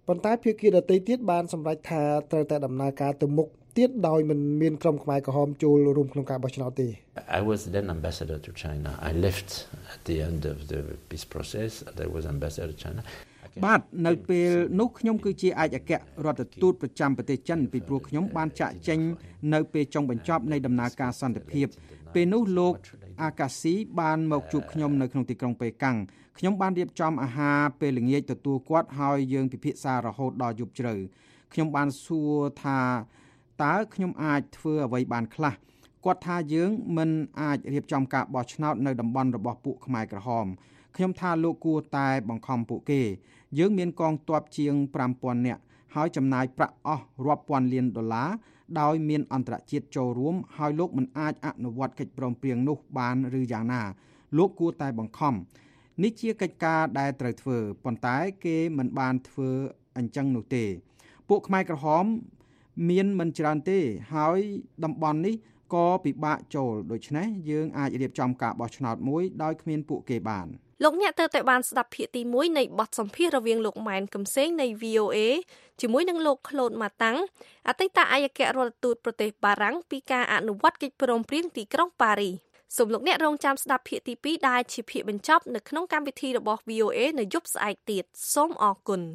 ប៉ុន្តែភាគីដទៃទៀតបានសម្រេចថាត្រូវតែដំណើរការទៅមុខទៀតដោយមិនមានក្រុមខ្មែរក្រហមចូលរួមក្នុងការបោះឆ្នោតទេ I was then ambassador to China. I left at the end of the peace process. I was ambassador to China. បាទនៅពេលនោះខ្ញុំគឺជាឯកអគ្គរដ្ឋទូតប្រចាំប្រទេសចិនពីព្រោះខ្ញុំបានចាក់ចេញនៅពេលចុងបញ្ចប់នៃដំណើរការសន្តិភាពពេលនោះលោកអាកាស៊ីបានមកជួបខ្ញុំនៅក្នុងទីក្រុងប៉េកាំងខ្ញុំបានរៀបចំអាហារពេលល្ងាចទទួលគាត់ហើយយើងពិភាក្សារហូតដល់យប់ជ្រៅខ្ញុំបានសួរថាតើខ្ញុំអាចធ្វើអ្វីបានខ្លះគាត់ថាយើងមិនអាចរៀបចំការបោះឆ្នោតនៅតំបន់របស់ពួកខ្មែរក្រហមខ្ញុំថាលោកគួរតែបង្ខំពួកគេយើងមានកងទ័ពជាងfive thousandនាក់ហើយចំណាយប្រាក់អស់រាប់ពាន់លានដុល្លារដោយមានអន្តរជាតិចូលរួមហើយលោកមិនអាចអនុវត្តកិច្ចព្រមព្រៀងនោះបានឬយ៉ាងណាលោកគួរតែបង្ខំនេះជាកិច្ចការដែលត្រូវធ្វើប៉ុន្តែគេមិនបានធ្វើអញ្ចឹងនោះទេពួកខ្មែរក្រហមមានមិនច្រើនទេហើយតំបន់នេះក៏ពិបាកចូលដូច្នេះយើងអាចរៀបចំការបោះឆ្នោតមួយដោយគ្មានពួកគេបានលោកអ្នកទៅតែបានស្ដាប់ភាគទីoneនៃបទសម្ភាសន៍រវាងលោកម៉ែនកំសែងនៃ V O A ជាមួយនឹងលោកក្លូតម៉ាតាំងអតីតឯកអគ្គរដ្ឋទូតប្រទេសបារាំងពីការអនុវត្តកិច្ចព្រមព្រៀងទីក្រុងប៉ារីសសូមលោកអ្នករងចាំស្ដាប់ភាគទីtwoដែលជាភាគបញ្ចប់នៅក្នុងកម្មវិធីរបស់ V O A នៅយប់ស្អែកទៀតសូមអរគុណ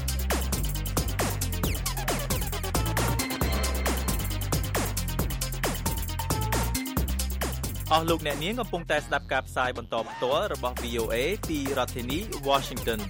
អស់លោកអ្នកនាងកំពុងតែស្ដាប់ការផ្សាយបន្តផ្ទាល់របស់ V O A ពីរដ្ឋធានី Washington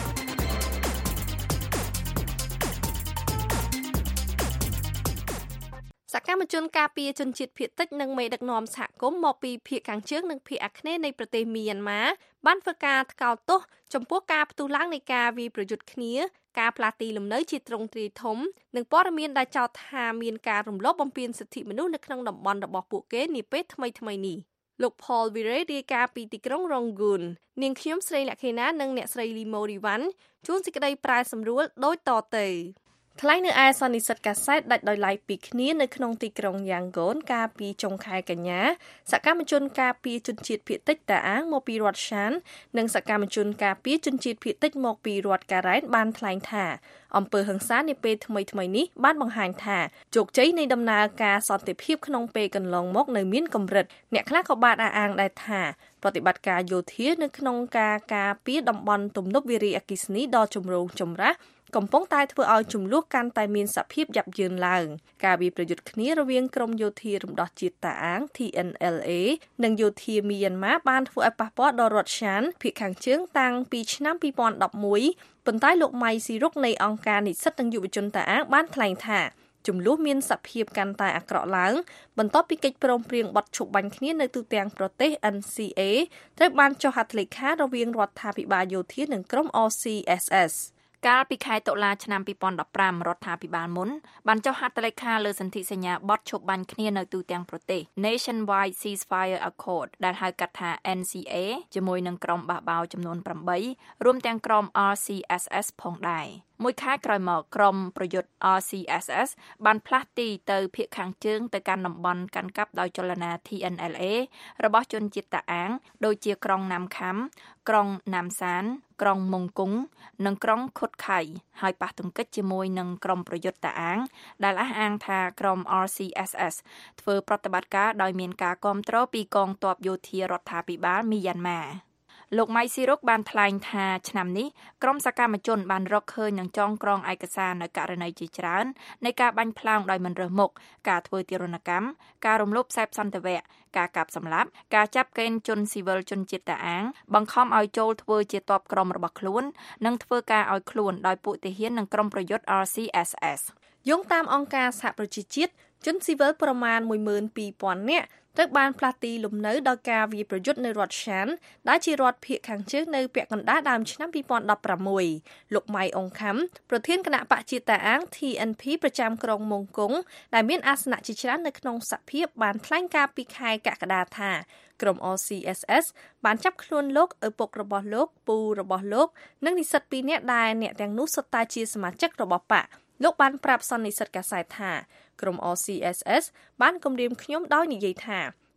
សកម្មជនការពារជនជាតិភាគតិចនិងមេដឹកនាំសហគមន៍មកពីភាគខាងជើងនិងភាគអាគ្នេយ៍នៃប្រទេសមីយ៉ាន់ម៉ាបានធ្វើការថ្កោលទោសចំពោះការផ្ទុះឡើងនៃការវាយប្រយុទ្ធគ្នាការផ្លាស់ទីលំនៅជាទ្រង់ទ្រាយធំនិងព័ត៌មានដែលចោទថាមានការរំលោភបំពានសិទ្ធិមនុស្សនៅក្នុងតំបន់របស់ពួកគេនាពេលថ្មីៗនេះលោក Paul Vire រាយការណ៍ពីទីក្រុង Rangoon នាងខ្ញុំស្រីលក្ខេណានិងអ្នកស្រី Limo Rivan ជួនសេចក្តីប្រែសម្រួលដូចតទៅថ្លែងនៅឯសន្និសីទកាសែតដាច់ដោយឡែកពីគ្នានៅក្នុងទីក្រុងយ៉ាងហ្គូនកាលពីចុងខែកញ្ញាសកម្មជនការពារជនជាតិភាគតិចតាអាងមកពីរដ្ឋឆាននិងសកម្មជនការពារជនជាតិភាគតិចមកពីរដ្ឋការ៉ែនបានថ្លែងថាអំពើហិង្សានាពេលថ្មីៗនេះបានបង្ហាញថាជោគជ័យនៃដំណើរការសន្តិភាពក្នុងពេលកន្លងមកនៅមានកម្រិតអ្នកខ្លះក៏បានអះអាងដែរថាប្រតិបត្តិការយោធានៅក្នុងការការពារតំបន់ទំនប់វារីអគ្គិសនីដ៏ចម្រូងចម្រាសកំពុងតែធ្វើឲ្យចំនួនកាន់តែមានសភាពយ៉ាប់យ៉ឺនឡើងការវាយប្រយុទ្ធគ្នារវាងក្រុមយោធារំដោះជាតិតាអាង T N L A និងយោធាមីយ៉ាន់ម៉ាបានធ្វើឲ្យប៉ះពាល់ដល់រដ្ឋឆានភាគខាងជើងតាំងពីឆ្នាំtwo thousand elevenប៉ុន្តែលោកម៉ៃស៊ីរុកនៃអង្គការនិស្សិតនិងយុវជនតាអាងបានថ្លែងថាចំនួនមានសភាពកាន់តែអាក្រក់ឡើងបន្ទាប់ពីកិច្ចព្រមព្រៀងបត់ឈប់បាញ់គ្នានៅទូទាំងប្រទេស N C A ត្រូវបានចុះហត្ថលេខារវាងរដ្ឋាភិបាលយោធានិងក្រុម R C S Sកាលពីខែតុលាឆ្នាំtwo thousand fifteenរដ្ឋាភិបាលមុនបានចុះហត្ថលេខាលើសន្ធិសញ្ញាបទឈប់បាញ់គ្នានៅទូទាំងប្រទេស Nationwide Ceasefire Accord ដែលហៅកាត់ថា N C A ជាមួយនឹងក្រុមបះបោរចំនួនeightរួមទាំងក្រុម R C S S ផងដែរមួយខែក្រោយមកក្រុមប្រយុទ្ធ R C S S បានផ្លាស់ទីទៅភាគខាងជើងទៅកាន់តំបន់កាន់កាប់ដោយចលនា T N L A របស់ជនជាតិតាអាងដូចជាក្រុងណាមខាំក្រុងណាមសានក្រុងមុងគង់និងក្រុងខុតខៃហើយប៉ះទង្គិចជាមួយនឹងក្រុមប្រយុទ្ធតាអាងដែលអះអាងថាក្រុម R C S S ធ្វើប្រតិបត្តិការដោយមានការគាំទ្រពីកងទ័ពយោធារដ្ឋាភិបាលមីយ៉ាន់ម៉ាលោកម៉ៃស៊ីរុកបានថ្លែងថាឆ្នាំនេះក្រុមសកម្មជនបានរកឃើញនិងចងក្រងឯកសារនៅករណីជាច្រើននៃការបាញ់ផ្លោងដោយមិនរើសមុខការធ្វើទារុណកម្មការរំលោភសេពសន្តិវៈការកាប់សម្លាប់ការចាប់កេណ្ឌជនស៊ីវិលជនជាតិតាអាងបង្ខំឲ្យចូលធ្វើជាទ័ពក្រុមរបស់ខ្លួននិងធ្វើការឲ្យខ្លួនដោយពួកទាហាននិងក្រុមប្រយុទ្ធ R C S S យោងតាមអង្គការសហប្រជាជាតិជនស៊ីវិលប្រមាណone thousand two thousandនាក់ត្រូវបានផ្លាស់ទីលំនៅដោយការវាយប្រយុទ្ធនៅរដ្ឋឆានដែលជារដ្ឋភាគខាងជើងនៅពាក់កណ្ដាលដើមឆ្នាំtwo thousand sixteenលោកម៉ៃអុងខំប្រធានគណៈបកជាតិតាអាង T N P ប្រចាំក្រុងមុងគង់ដែលមានអាសនៈជាច្រើននៅក្នុងសភាបានថ្លែងការពីខែកក្កដាថាក្រុម R C S S បានចាប់ខ្លួនលោកឪពុករបស់លោកពូរបស់លោកនិងនិស្សិតពីរនាក់ដែលអ្នកទាំងនោះសុទ្ធតែជាសមាជិករបស់បកលោកបានប្រាប់សន្និសីទកាសែតថាក្រុម R C S S បានគំរាមខ្ញុំដោយនិយាយថា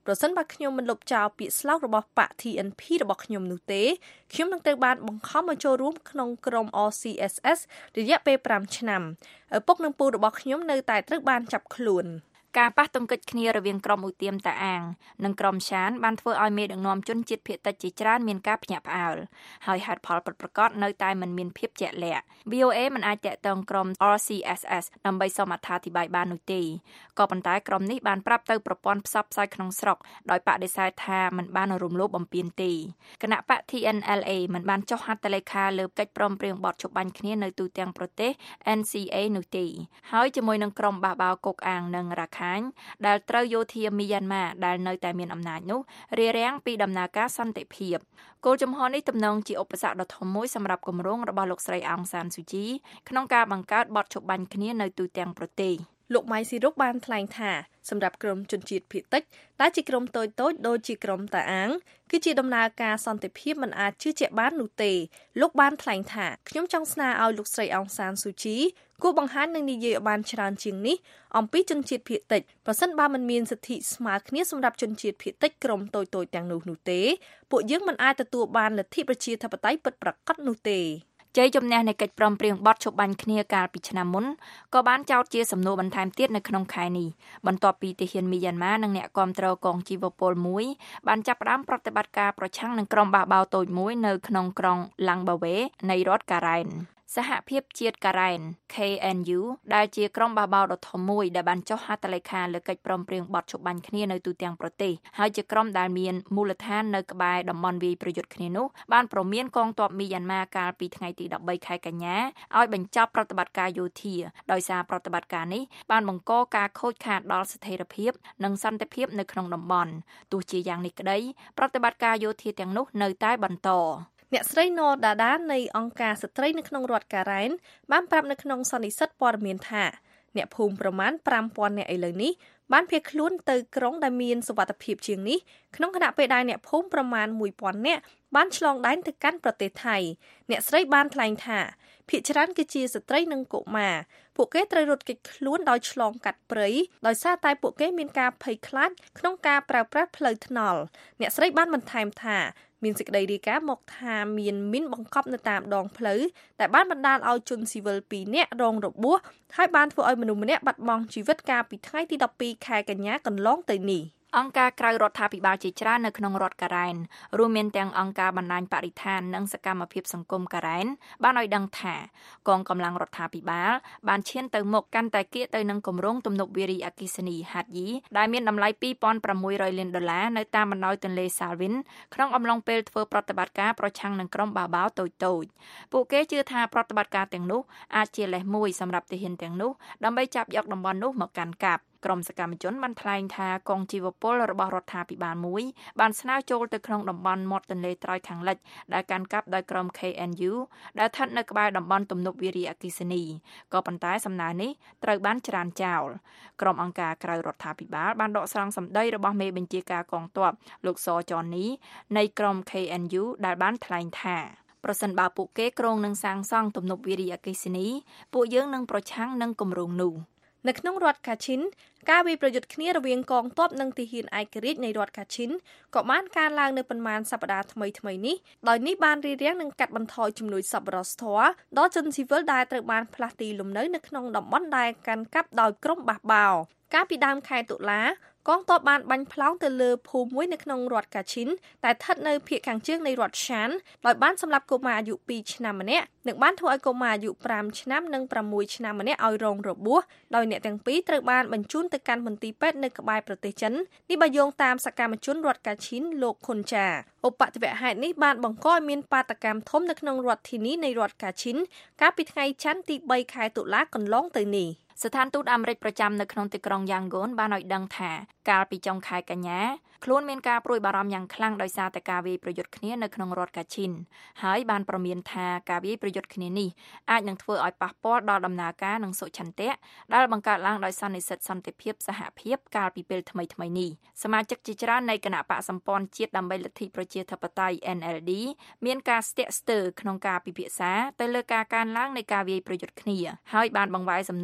ប្រសិនបើខ្ញុំមិនលុបចោលពាក្យស្លោករបស់បក T N P របស់ខ្ញុំនោះទេខ្ញុំនឹងត្រូវបានបង្ខំឲ្យចូលរួមក្នុងក្រុម R C S S រយៈពេលប្រាំឆ្នាំឪពុកនិងពូរបស់ខ្ញុំនៅតែត្រូវបានចាប់ខ្លួនការប៉ះទង្គិចគ្នារវាងក្រុមឧទាមតាអាងនិងក្រុមឆានបានធ្វើឲ្យមេដឹកនាំជនជាតិភាគតិចជាច្រើនមានការភ្ញាក់ផ្អើលហើយហេតុផលពិតប្រាកដនៅតែមិនមានភាពជាក់លាក់ V O A មិនអាចតាក់ទងក្រុម R C S S ដើម្បីសូមអត្ថាធិប្បាយបាននោះទេក៏ប៉ុន្តែក្រុមនេះបានប្រាប់ទៅប្រព័ន្ធផ្សព្វផ្សាយក្នុងស្រុកដោយបដិសេធថាមិនបានរំលោភបំពានទេគណៈបក T N L A មិនបានចុះហត្ថលេខាលើកិច្ចព្រមព្រៀងបទច្បាញ់គ្នានៅទូទាំងប្រទេស N C A នោះទេហើយជាមួយនឹងក្រុមបះបោរកុកអាងនិងរាខាញដែលត្រូវយោធាមីយ៉ាន់ម៉ាដែលនៅតែមានអំណាចនោះរារាំងពីដំណើរការសន្តិភាពគោលជំហរនេះទំនងជាឧបសគ្គដ៏ធំមួយសម្រាប់គម្រោងរបស់លោកស្រីអង្សានស៊ូជីក្នុងការបង្កើតបទច្បាញ់គ្នានៅទូទាំងប្រទេសលោកម៉ៃស៊ីរុកបានថ្លែងថាសម្រាប់ក្រុមជនជាតិភាគតិចដែលជាក្រុមតូចតូចដូចជាក្រុមតាអាងគឺជាដំណើរការសន្តិភាពមិនអាចជឿជាក់បាននោះទេលោកបានថ្លែងថាខ្ញុំចង់ស្នើឲ្យលោកស្រីអង្សានស៊ូជីគួរបង្ហាញនិងនិយាយឲ្យបានច្រើនជាងនេះអំពីជនជាតិភាគតិចប្រសិនបើមិនមានសិទ្ធិស្មើគ្នាសម្រាប់ជនជាតិភាគតិចក្រុមតូចតូចទាំងនោះនោះទេពួកយើងមិនអាចទទួលបានលទ្ធិប្រជាធិបតេយ្យពិតប្រាកដនោះទេជ័យជំនះនៃកិច្ចព្រមព្រៀងបទឈប់បាញ់គ្នាកាលពីឆ្នាំមុនក៏បានចោទជាសំណួរបន្ថែមទៀតនៅក្នុងខែនេះបន្ទាប់ពីទាហានមីយ៉ាន់ម៉ានិងអ្នកគាំទ្រកងជីវពលមួយបានចាប់ផ្ដើមប្រតិបត្តិការប្រឆាំងនឹងក្រុមបះបោរតូចមួយនៅក្នុងក្រុងឡាំងបាវេនៃរដ្ឋការ៉ែនសហភាពជាតិការ៉ែន K N U ដែលជាក្រុមបះបោរដ៏ធំមួយដែលបានចុះហត្ថលេខាលើកិច្ចព្រមព្រៀងបទឈប់បាញ់គ្នានៅទូទាំងប្រទេសហើយជាក្រុមដែលមានមូលដ្ឋាននៅក្បែរតំបន់វាយប្រយុទ្ធគ្នានោះបានព្រមានកងទ័ពមីយ៉ាន់ម៉ាកាលពីថ្ងៃទីដប់បីខែកញ្ញាឲ្យបញ្ចប់ប្រតិបត្តិការយោធាដោយសារប្រតិបត្តិការនេះបានបង្កការខូចខាតដល់ស្ថិរភាពនិងសន្តិភាពនៅក្នុងតំបន់ទោះជាយ៉ាងនេះក្តីប្រតិបត្តិការយោធាទាំងនោះនៅតែបន្តអ្នកស្រីណូដាដានៃអង្គការស្ត្រីនៅក្នុងរដ្ឋការ៉ែនបានប្រាប់នៅក្នុងសន្និសីទព័ត៌មានថាអ្នកភូមិប្រមាណប្រាំពាន់នាក់ឥឡូវនេះបានភៀសខ្លួនទៅក្រុងដែលមានសុវត្ថិភាពជាងនេះក្នុងខណៈពេលដែលអ្នកភូមិប្រមាណមួយពាន់នាក់បានឆ្លងដែនទៅកាន់ប្រទេសថៃអ្នកស្រីបានថ្លែងថាភាគច្រើនគឺជាស្ត្រីនិងកុមារពួកគេត្រូវរត់គេចខ្លួនដោយឆ្លងកាត់ព្រៃដោយសារតែពួកគេមានការភ័យខ្លាចក្នុងការប្រើប្រាស់ផ្លូវថ្នល់អ្នកស្រីបានបន្ថែមថាមានសេចក្តីរាយការណ៍មកថាមានមីនបង្កប់នៅតាមដងផ្លូវតែបានបណ្ដាលឲ្យជនស៊ីវិលពីរនាក់រងរបួសហើយបានធ្វើឲ្យមនុស្សម្នាក់បាត់បង់ជីវិតកាលពីថ្ងៃទីដប់ពីរខែកញ្ញាកន្លងទៅនេះអង្គការក្រៅរដ្ឋាភិបាលជាច្រើននៅក្នុងរដ្ឋការ៉ែនរួមមានទាំងអង្គការបណ្ដាញបរិស្ថាននិងសកម្មភាពសង្គមការ៉ែនបានឲ្យដឹងថាកងកម្លាំងរដ្ឋាភិបាលបានឈានទៅមុខកាន់តែគៀកទៅនឹងគម្រោងទំនប់វារីអគ្គិសនីហាត់យីដែលមានតម្លៃពីរពាន់ប្រាំមួយរយលានដុល្លារនៅតាមបណ្ដោយទន្លេសាល់វីនក្នុងអំឡុងពេលធ្វើប្រតិបត្តិការប្រឆាំងនឹងក្រុមបះបោរតូចតូចពួកគេជឿថាប្រតិបត្តិការទាំងនោះអាចជាលេសមួយសម្រាប់ទាហានទាំងនោះដើម្បីចាប់យកតំបន់នោះមកកាន់កាប់ក្រុមសកម្មជនបានថ្លែងថាកងជីវពលរបស់រដ្ឋាភិបាលមួយបានស្នើចូលទៅក្នុងតំបន់មាត់ទន្លេត្រើយខាងលិចដែលកាន់កាប់ដោយក្រុម K N U ដែលស្ថិតនៅក្បែរតំបន់ទំនប់វារីអគ្គិសនីក៏ប៉ុន្តែសំណើនេះត្រូវបានច្រានចោលក្រុមអង្គការក្រៅរដ្ឋាភិបាលបានដកស្រង់សម្ដីរបស់មេបញ្ជាការកងទ័ពលោកសចននីនៃក្រុម K N U ដែលបានថ្លែងថាប្រសិនបើពួកគេគ្រោងនឹងសាងសង់ទំនប់វារីអគ្គិសនីពួកយើងនឹងប្រឆាំងនឹងគម្រោងនោះនៅក្នុងរដ្ឋកាឈិនការវាយប្រយុទ្ធគ្នារវាងកងទ័ពនិងទាហានឯករាជ្យនៃរដ្ឋកាឈិនក៏បានកើនឡើងនៅប៉ុន្មានសប្តាហ៍ថ្មីៗនេះដោយនេះបានរារាំងនឹងកាត់បន្ថយជំនួយសប្បុរសធម៌ដល់ជនស៊ីវិលដែលត្រូវបានផ្លាស់ទីលំនៅនៅក្នុងតំបន់ដែលកាន់កាប់ដោយក្រុមបះបោរកាលពីដើមខែតុលាកងទ័ពបានបាញ់ផ្លោងទៅលើភូមិមួយនៅក្នុងរដ្ឋកាឈិនតែស្ថិតនៅភាគខាងជើងនៃរដ្ឋឆានដោយបានសម្លាប់កុមារអាយុពីរឆ្នាំម្នាក់និងបានធ្វើឲ្យកុមារអាយុប្រាំឆ្នាំនិងប្រាំមួយឆ្នាំម្នាក់ឲ្យរងរបួសដោយអ្នកទាំងពីរត្រូវបានបញ្ជូនទៅកាន់មន្ទីរពេទ្យនៅក្បែរប្រទេសចិននេះបើយោងតាមសកម្មជនរដ្ឋកាឈិនលោកខុនចាឧបទ្ទវហេតុនេះបានបង្កឲ្យមានបាតកម្មធំនៅក្នុងរដ្ឋធានីនៃរដ្ឋកាឈិនកាលពីថ្ងៃច័ន្ទទីបីខែតុលាកន្លងទៅនេះស្ថានទូតអាមេរិកប្រចាំនៅក្នុងទីក្រុងយ៉ាងហ្គូនបានឲ្យដឹងថាកាលពីចុងខែកញ្ញាខ្លួនមានការព្រួយបារម្ភយ៉ាងខ្លាំងដោយសារតែការវាយប្រយុទ្ធគ្នានៅក្នុងរដ្ឋកាឈិនហើយបានប្រមានថាការវាយប្រយុទ្ធគ្នានេះអាចនឹងធ្វើឲ្យប៉ះពាល់ដល់ដំណើរការនិងសុឆន្ទៈដែលបង្កើតឡើងដោយសន្និសីទសន្តិភាពសហភាពកាលពីពេលថ្មីៗនេះសមាជិកជាច្រើននៃគណៈបកសម្ព័ន្ធជាតិដើម្បីលទ្ធិប្រជាធិបតេយ្យ N L D មានការស្ទាក់ស្ទើរក្នុងការពិភាក្សាទៅលើការកើនឡើងនៃការវាយប្រយុទ្ធគ្នាហើយបានបង្វែរសំណួរទាក់ទ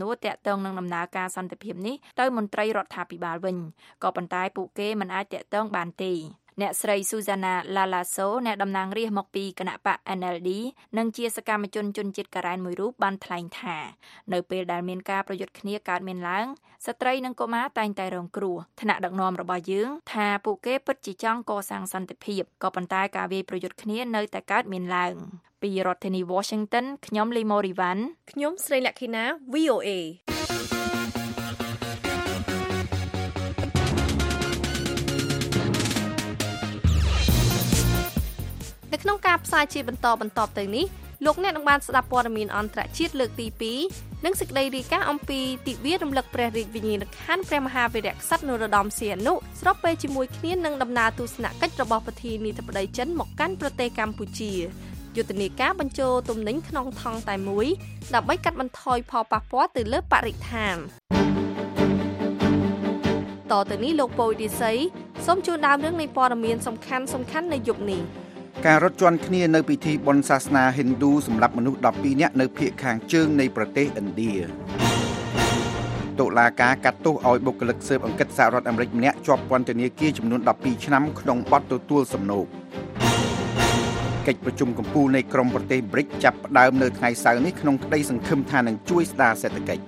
ទងនឹងដំណើរការសន្តិភាពនេះទៅមន្ត្រីរដ្ឋាភិបាលវិញក៏ប៉ុន្តែពួកគេមិនអាចតាក់ទងបានទេអ្នកស្រី Susana Lalaso អ្នកតំណាងរាស្ត្រមកពីគណៈបក N L D និងជាសកម្មជនជនជាតិការ៉ែនមួយរូបបានថ្លែងថានៅពេលដែលមានការប្រយុទ្ធគ្នាកើតមានឡើងស្ត្រីនិងកុមារតែងតែរងគ្រោះថ្នាក់ដឹកនាំរបស់យើងថាពួកគេពិតជាចង់កសាងសន្តិភាពក៏ប៉ុន្តែការវាយប្រយុទ្ធគ្នានៅតែកើតមានឡើងពីរដ្ឋធានី Washington ខ្ញុំលីម៉ូរីវ៉ាន់ខ្ញុំស្រីលក្ខិណា V O Aនៅក្នុងការផ្សាយជាបន្តបន្តទៅនេះលោកអ្នកនឹងបានស្ដាប់ព័ត៌មានអន្តរជាតិលើកទីពីរនិងសេចក្តីរាយការណ៍អំពីទិវារំលឹកព្រះរាជវិញ្ញាណក្ខន្ធព្រះមហាវីរក្សត្រនរោត្តមសីហនុស្របពេលជាមួយគ្នានឹងដំណើរទស្សនកិច្ចរបស់ប្រធានាធិបតីចិនមកកាន់ប្រទេសកម្ពុជាយុទ្ធនាការបញ្ចូលទំនិញក្នុងថង់តែមួយដើម្បីកាត់បន្ថយផលប៉ះពាល់ទៅលើបរិស្ថានតទៅនេះលោកពូឌីសីសូមជូនដើមរឿងនៃព័ត៌មានសំខាន់សំខាន់នៅយប់នេះការរត់ជន់គ្នានៅពិធីបុណ្យសាសនាហិណ្ឌូសម្រាប់មនុស្សដប់ពីរនាក់នៅភាគខាងជើងនៃប្រទេសឥណ្ឌាតុលាការកាត់ទោសឲ្យបុគ្គលិកស៊ើបអង្កេតសហរដ្ឋអាមេរិកម្នាក់ជាប់ពន្ធនាគារចំនួនដប់ពីរឆ្នាំក្នុងបទទទួលសំណូកកិច្ចប្រជុំកំពូលនៃក្រុមប្រទេស ប៊្រិក ចាប់ផ្ដើមនៅថ្ងៃសៅរ៍នេះក្នុងក្តីសង្ឃឹមថានឹងជួយស្ដារសេដ្ឋកិច្ច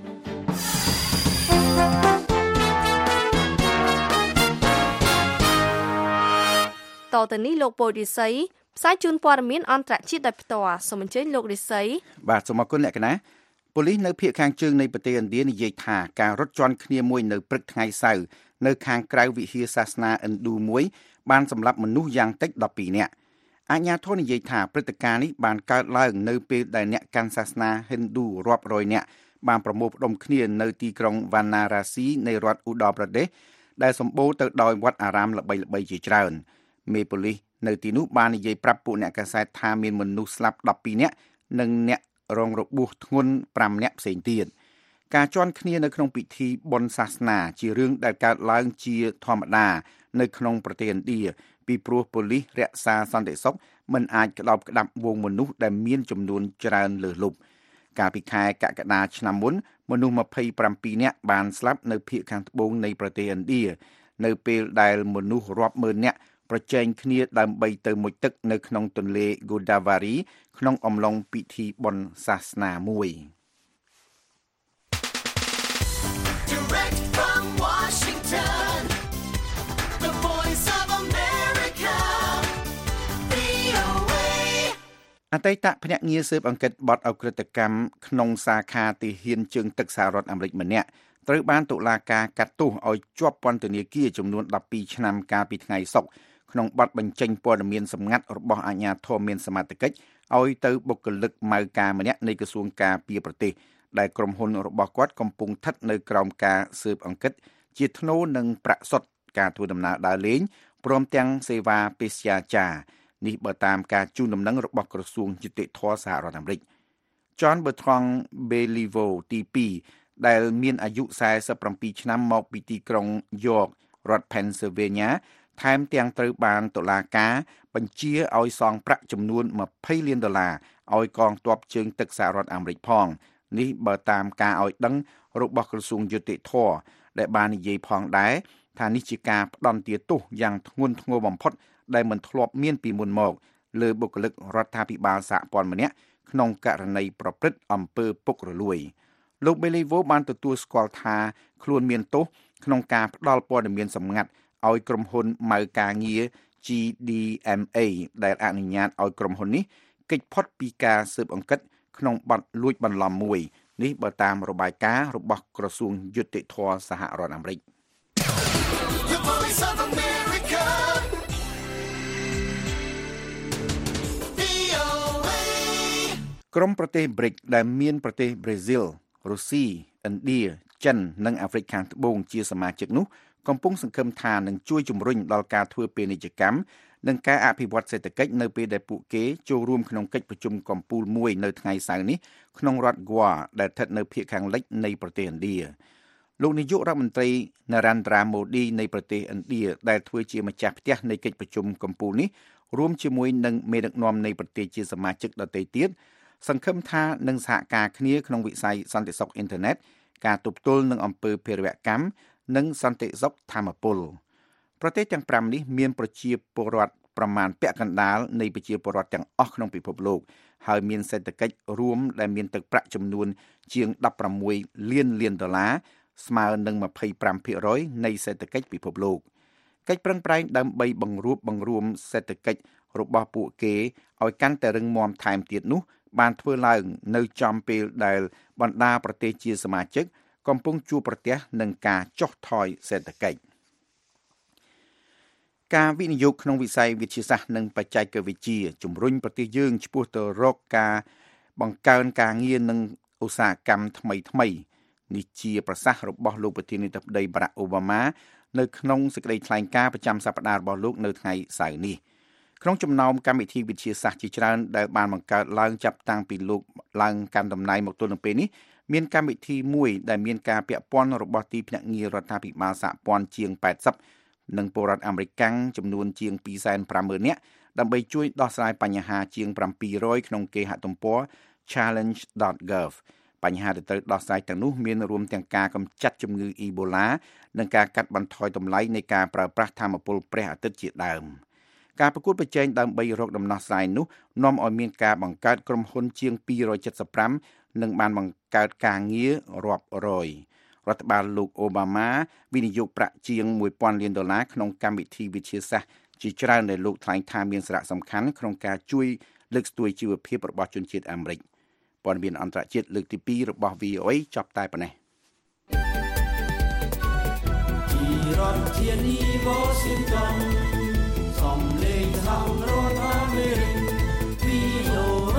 តទៅនេះលោកពូឌីសីផ្សាយជូនព័ត៌មានអន្តរជាតិដោយផ្ទាល់សូមអញ្ជើញលោកឌីសីបាទសូមអរគុណអ្នកកណាប៉ូលីសនៅភាគខាងជើងនៃប្រទេសឥណ្ឌានិយាយថាការរត់ជន់គ្នាមួយនៅព្រឹកថ្ងៃសៅរ៍នៅខាងក្រៅវិហារសាសនាឥណ្ឌូមួយបានសម្លាប់មនុស្សយ៉ាងតិចដប់ពីរនាក់អាជ្ញាធរនិយាយថាព្រឹត្តិការណ៍នេះបានកើតឡើងនៅពេលដែលអ្នកកាន់សាសនាហិណ្ឌូរាប់រយនាក់បានប្រមូលផ្ដុំគ្នានៅទីក្រុងវ៉ាណារ៉ាស៊ីនៃរដ្ឋឧត្តរប្រទេសដែលសម្បូរទៅដោយវត្តអារាមល្បីៗជាច្រើនមេប៉ូលីសនៅទីនោះបាននិយាយប្រាប់ពួកអ្នកកាសែតថាមានមនុស្សស្លាប់ដប់ពីរនាក់និងអ្នករងរបួសធ្ងន់ប្រាំនាក់ផ្សេងទៀតការជន់គ្នានៅក្នុងពិធីបុណ្យសាសនាជារឿងដែលកើតឡើងជាធម្មតានៅក្នុងប្រទេសឥណ្ឌាពីព្រោះប៉ូលីសរក្សាសន្តិសុខមិនអាចក្តោបក្តាប់វងមនុស្សដែលមានចំនួនច្រើនលើសលប់កាលពីខែកក្កដាឆ្នាំមុនមនុស្សម្ភៃប្រាំពីរនាក់បានស្លាប់នៅភាគខាងត្បូងនៃប្រទេសឥណ្ឌានៅពេលដែលមនុស្សរាប់ម៉ឺននាក់ប្រជែងគ្នាដើម្បីទៅមុជទឹកនៅក្នុងទន្លេ Godavari ក្នុងអំឡុងពិធីបុណ្យសាសនាមួយ Direct from Washington, the voice of America, V O A អតីតភ្នាក់ងារស៊ើបអង្កេតបទអក្រិតកម្មក្នុងសាខាទាហានជើងទឹកសហរដ្ឋអាមេរិកម្នាក់ត្រូវបានតុលាការកាត់ទោសឲ្យជាប់ពន្ធនាគារចំនួនដប់ពីរឆ្នាំកាលពីថ្ងៃសុក្រក្នុងបទបញ្ចេញព័ត៌មានសម្ងាត់របស់អាជ្ញាធរមានសមត្ថកិច្ចឲ្យទៅបុគ្គលិកម៉ៅការម្នាក់នៃក្រសួងការពារប្រទេសដែលក្រុមហ៊ុនរបស់គាត់កំពុងស្ថិតនៅក្រោមការស៊ើបអង្កេតជាថ្នូរនឹងប្រាក់សុទ្ធការធ្វើដំណើរដើរលេងព្រមទាំងសេវាពេទ្យាចារ្យនេះបើតាមការជូនដំណឹងរបស់ក្រសួងយុតិធម៌សហរដ្ឋអាមេរិក John Bertrand Beliveau ទីពីរដែលមានអាយុសែសិបប្រាំពីរឆ្នាំមកពីទីក្រុង York រដ្ឋ Pennsylvania ថែមទាំងត្រូវបានតុលាការបញ្ជាឲ្យសងប្រាក់ចំនួនยี่สิบលានដុល្លារឲ្យកងទ័ពជើងទឹកសហរដ្ឋអាមេរិកផងនេះបើតាមការឲ្យដឹងរបស់ក្រសួងយុតិធម៌ដែលបាននិយាយផងដែរថានេះជាការផ្ដន្ទាទោសយ៉ាងធ្ងន់ធ្ងរបំផុតដែលមិនធ្លាប់មានពីមុនមកលើបុគ្គលិករដ្ឋាភិបាលសហព័ន្ធម្នាក់ក្នុងករណីប្រព្រឹត្តអំពើពុករលួយលោក Beliveau បានទទួលស្គាល់ថាខ្លួនមានទោសក្នុងការផ្ដល់ព័ត៌មានសម្ងាត់ឲ្យក្រុមហ៊ុនម៉ៅការងារ G D M A ដែលអនុញ្ញាតឲ្យក្រុមហ៊ុននេះគេចផុតពីការស៊ើបអង្កេតក្នុងបទលួចបន្លំមួយនេះបើតាមរបាយការណ៍របស់ក្រសួងយុតិធម៌សហរដ្ឋអាមេរិក The voice of America, V O A ក្រុមប្រទេស ប៊្រិក ដែលមានប្រទេសប្រេស៊ីល រុស្ស៊ី ឥណ្ឌា ចិននិងអាហ្វ្រិកខាងត្បូងជាសមាជិកនោះកំពុងសង្ឃឹមថានឹងជួយជំរុញដល់ការធ្វើពាណិជ្ជកម្មនិងការអភិវឌ្ឍសេដ្ឋកិច្ចនៅពេលដែលពួកគេចូលរួមក្នុងកិច្ចប្រជុំកំពូលមួយនៅថ្ងៃសៅរ៍នេះក្នុងរដ្ឋ Goa ដែលស្ថិតនៅភាគខាងលិចនៃប្រទេសឥណ្ឌាលោកនាយករដ្ឋមន្ត្រី Narendra Modi នៃប្រទេសឥណ្ឌាដែលធ្វើជាម្ចាស់ផ្ទះនៃកិច្ចប្រជុំកំពូលនេះរួមជាមួយនឹងមេដឹកនាំនៃប្រទេសជាសមាជិកដទៃទៀតសង្ឃឹមថានឹងសហការគ្នាក្នុងវិស័យសន្តិសុខអ៊ីនធឺណិតការទប់ទល់នឹងអំពើភេរវកម្មនិងសន្តិសុខធម្មពលប្រទេសទាំងប្រាំនេះមានប្រជាពលរដ្ឋប្រមាណពាក់កណ្ដាលនៃប្រជាពលរដ្ឋទាំងអស់ក្នុងពិភពលោកហើយមានសេដ្ឋកិច្ចរួមដែលមានទឹកប្រាក់ចំនួនជាងដប់ប្រាំមួយលានលានដុល្លារស្មើនឹង ยี่สิบห้าเปอร์เซ็นต์ នៃសេដ្ឋកិច្ចពិភពលោកកិច្ចប្រឹងប្រែងដើម្បីបង្រួបបង្រួមសេដ្ឋកិច្ចរបស់ពួកគេឲ្យកាន់តែរឹងមាំថែមទៀតនោះបានធ្វើឡើងនៅចំពេលដែលបណ្ដាប្រទេសជាសមាជិកកំពុងជួបប្រទះនឹងការចុះថយសេដ្ឋកិច្ចការវិនិយោគក្នុងវិស័យវិទ្យាសាស្ត្រនិងបច្ចេកវិទ្យាជំរុញប្រទេសយើងឆ្ពោះទៅរកការបង្កើនការងារនិងឧស្សាហកម្មថ្មីថ្មីនេះជាប្រសាសន៍របស់លោកប្រធានាធិបតី Barack Obama នៅក្នុងសេចក្តីថ្លែងការណ៍ប្រចាំសប្តាហ៍របស់លោកនៅថ្ងៃសៅរ៍នេះក្នុងចំណោមកម្មវិធីវិទ្យាសាស្ត្រជាច្រើនដែលបានបង្កើតឡើងចាប់តាំងពីលោកឡើងកាន់តំណែងមកទល់នឹងពេលនេះមានកម្មវិធីមួយដែលមានការពាក់ព័ន្ធរបស់ទីភ្នាក់ងាររដ្ឋាភិបាលសហព័ន្ធជាងแปดสิบនិងពលរដ្ឋអាមេរិកចំនួនជាង two hundred fifty thousand នាក់ដើម្បីជួយដោះស្រាយបញ្ហាជាងseven hundredក្នុងគេហទំព័រ challenge dot gov បញ្ហាដែលត្រូវដោះស្រាយទាំងនោះមានរួមទាំងការកម្ចាត់ជំងឺអ៊ីបូឡានិងការកាត់បន្ថយតម្លៃនៃការប្រើប្រាស់ថាមពលព្រះអាទិត្យជាដើមការប្រកួតប្រជែងដើម្បីរកដំណោះស្រាយនោះនាំឲ្យមានការបង្កើតក្រុមហ៊ុនជាងtwo hundred seventy-fiveនិងបានបង្កើតការងាររាប់រយរដ្ឋបាលលោកអូបាម៉ាវិនិយោគប្រាក់ជាងone thousandលានដុល្លារក្នុងកម្មវិធីវិទ្យាសាស្ត្រជាច្រើនដែលលោកថ្លែងថាមានសារៈសំខាន់ក្នុងការជួយលើកស្ទួយជីវភាពរបស់ជនជាតិអាមេរិកព័ត៌មានអន្តរជាតិលើកទីtwoរបស់ V O A ចប់តែប៉ុណ្ណេះពីរដ្ឋធានី Washington សំឡេងសហរដ្ឋអាមេរិក V O A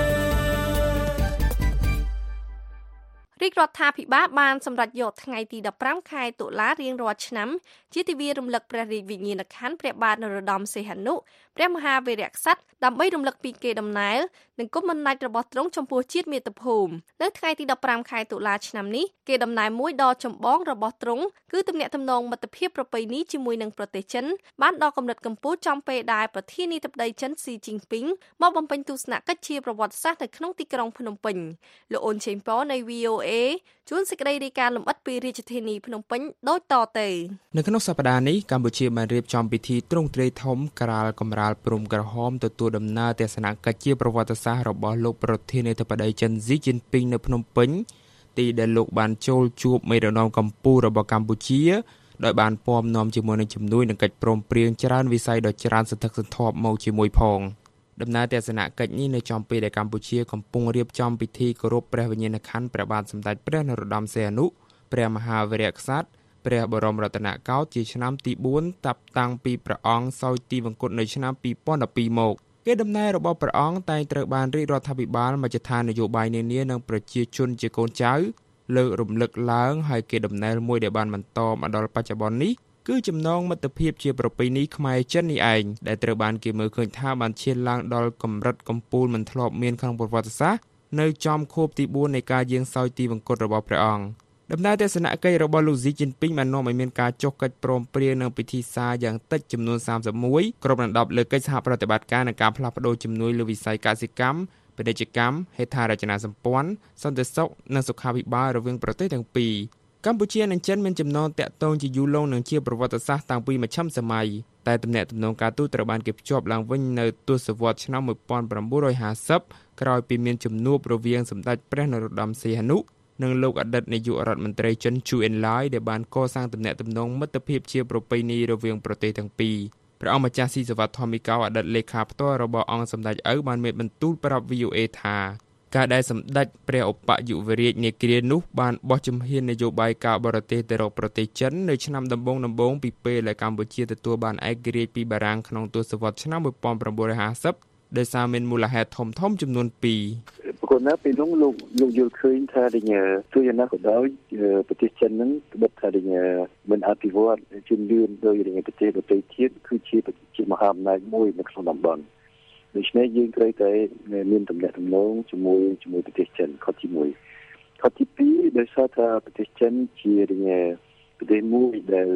រាជរដ្ឋាភិបាលបានសម្រេចយកថ្ងៃទីfifteenខែតុលារៀងរាល់ឆ្នាំជាទិវារំលឹកព្រះរាជវិញ្ញាណក្ខន្ធព្រះបាទនរោត្តមសីហនុព្រះមហាវីរក្សត្រដើម្បីរំលឹកពីកេរដំណែលនិងគុណបំណាច់របស់ទ្រង់ចំពោះជាតិមាតុភូមិនៅថ្ងៃទីfifteenខែតុលាឆ្នាំនេះកេរដំណែលមួយដ៏ចម្បងរបស់ទ្រង់គឺទំនាក់ទំនងមិត្តភាពប្រពៃណីជាមួយនឹងប្រទេសចិនបានដល់កម្រិតកម្ពស់ចំពេលដែលប្រធានាធិបតីចិនស៊ីជីងពីងមកបំពេញទស្សនកិច្ចជាប្រវត្តិសាស្ត្រនៅក្នុងទីក្រុងភ្នំពេញលោកអូនឆេងប៉នៃ V O A ជួនសេចក្តីរាយការណ៍លម្អិតពីរាជធានីភ្នំពេញដូចតទៅនៅក្នុងសប្តាហ៍នេះកម្ពុជាបានរៀបចំពិធីទ្រង់ទ្រាយធំក្រាលកម្រាលព្រំក្រហមទទួលដំណើរទស្សនកិច្ចជាប្រវត្តិសាស្ត្ររបស់លោកប្រធានាធិបតីចិនស៊ីជីនពីងនៅភ្នំពេញទីដែលលោកបានចូលជួបមេដឹកនាំកម្ពុជារបស់កម្ពុជាដោយបានពំនាំជាមួយនឹងជំនួយនិងកិច្ចព្រមព្រៀងច្រើនវិស័យដ៏ច្រើនសន្ធឹកសន្ធាប់មកជាមួយផងដំណើរទស្សនកិច្ចនេះនៅចំពេលដែលកម្ពុជាកំពុងរៀបចំពិធីគោរពព្រះវិញ្ញាណក្ខន្ធព្រះបាទសម្ដេចព្រះនរោត្តមសីហនុព្រះមហាវីរក្សត្រព្រះបរមរតនកោដ្ឋជាឆ្នាំទីfourតាប់តាំងពីព្រះអង្គសោយទីវង្គតនៅឆ្នាំtwo thousand twelveមកគេដំណើររបស់ព្រះអង្គតែងត្រូវបានរាជរដ្ឋាភិបាលមជ្ឈដ្ឋាននយោបាយនានានិងប្រជាជនជាកូនចៅលើករំលឹកឡើងហើយគេដំណើរមួយដែលបានបន្តមកដល់បច្ចុប្បន្ននេះគឺចំណងមិត្តភាពជាប្រពៃណីខ្មែរចិននេះឯងដែលត្រូវបានគេមើលឃើញថាបានឈានឡើងដល់កម្រិតកំពូលមិនធ្លាប់មានក្នុងប្រវត្តិសាស្ត្រនៅចំខួបទីfourនៃការយាងសោយទីវង្គតរបស់ព្រះអង្គដំណើរទស្សនកិច្ចរបស់លោកស៊ីជីនពីងបាននាំឲ្យមានការចុះកិច្ចព្រមព្រៀងនិងពិធីសារយ៉ាងតិចចំនួនthirty-oneគ្របដណ្ដប់លើកិច្ចសហប្រតិបត្តិការនិងការផ្លាស់ប្តូរជំនួយលើវិស័យកសិកម្មពាណិជ្ជកម្មហេដ្ឋារចនាសម្ព័ន្ធសន្តិសុខនិងសុខាភិបាលរវាងប្រទេសទាំងពីរកម្ពុជានិងចិនមានចំណងតាក់ទងជាយូរលង់និងជាប្រវត្តិសាស្ត្រតាំងពីមជ្ឈិមសម័យតែទំនាក់ទំនងការទូតត្រូវបានគេភ្ជាប់ឡើងវិញនៅទសវត្សរ៍ឆ្នាំnineteen fiftyក្រោយពីមានជំនួបរវាងសម្ដេចព្រះនរោត្តមសីហនុនិងលោកអតីតនាយករដ្ឋមន្ត្រីចិនជូអិនឡាយដែលបានកសាងទំនាក់ទំនងមិត្តភាពជាប្រពៃណីរវាងប្រទេសទាំងពីរព្រះអង្គម្ចាស់ស៊ីសវត្ថធម្មីកោអតីតលេខាផ្ទាល់របស់អង្គសម្ដេចឪបានមានបន្ទូលប្រាប់ V O A ថាការដែលសម្ដេចព្រះឧបយុវរាជនាគ្រានោះបានបោះជំហាននយោបាយការបរទេសទៅរកប្រទេសចិននៅឆ្នាំដំបូងដំបូងពីពេលដែលកម្ពុជាទទួលបានឯករាជ្យពីបារាំងក្នុងទសវត្សរ៍ឆ្នាំnineteen fiftyដោយសារមានមូលហេតុធំធំចំនួនtwo ប្រកបណាពីនោះលោកលោកយល់ឃើញថាដូចជួយណាក៏ដោយប្រទេសចិនហ្នឹងក្បត់ថាដូចមិនអភិវឌ្ឍជំនឿដោយប្រទេសប្រទេសជាតិគឺជាជាមហាអំណាចមួយនៅក្នុងតំបន់ដូច្នេះយើងត្រូវតែមានទំនាក់ទំនងជាមួយជាមួយប្រទេសចិនខុសទីoneខុសទីtwoដោយសារថាប្រទេសចិនជាប្រទេសមួយដែល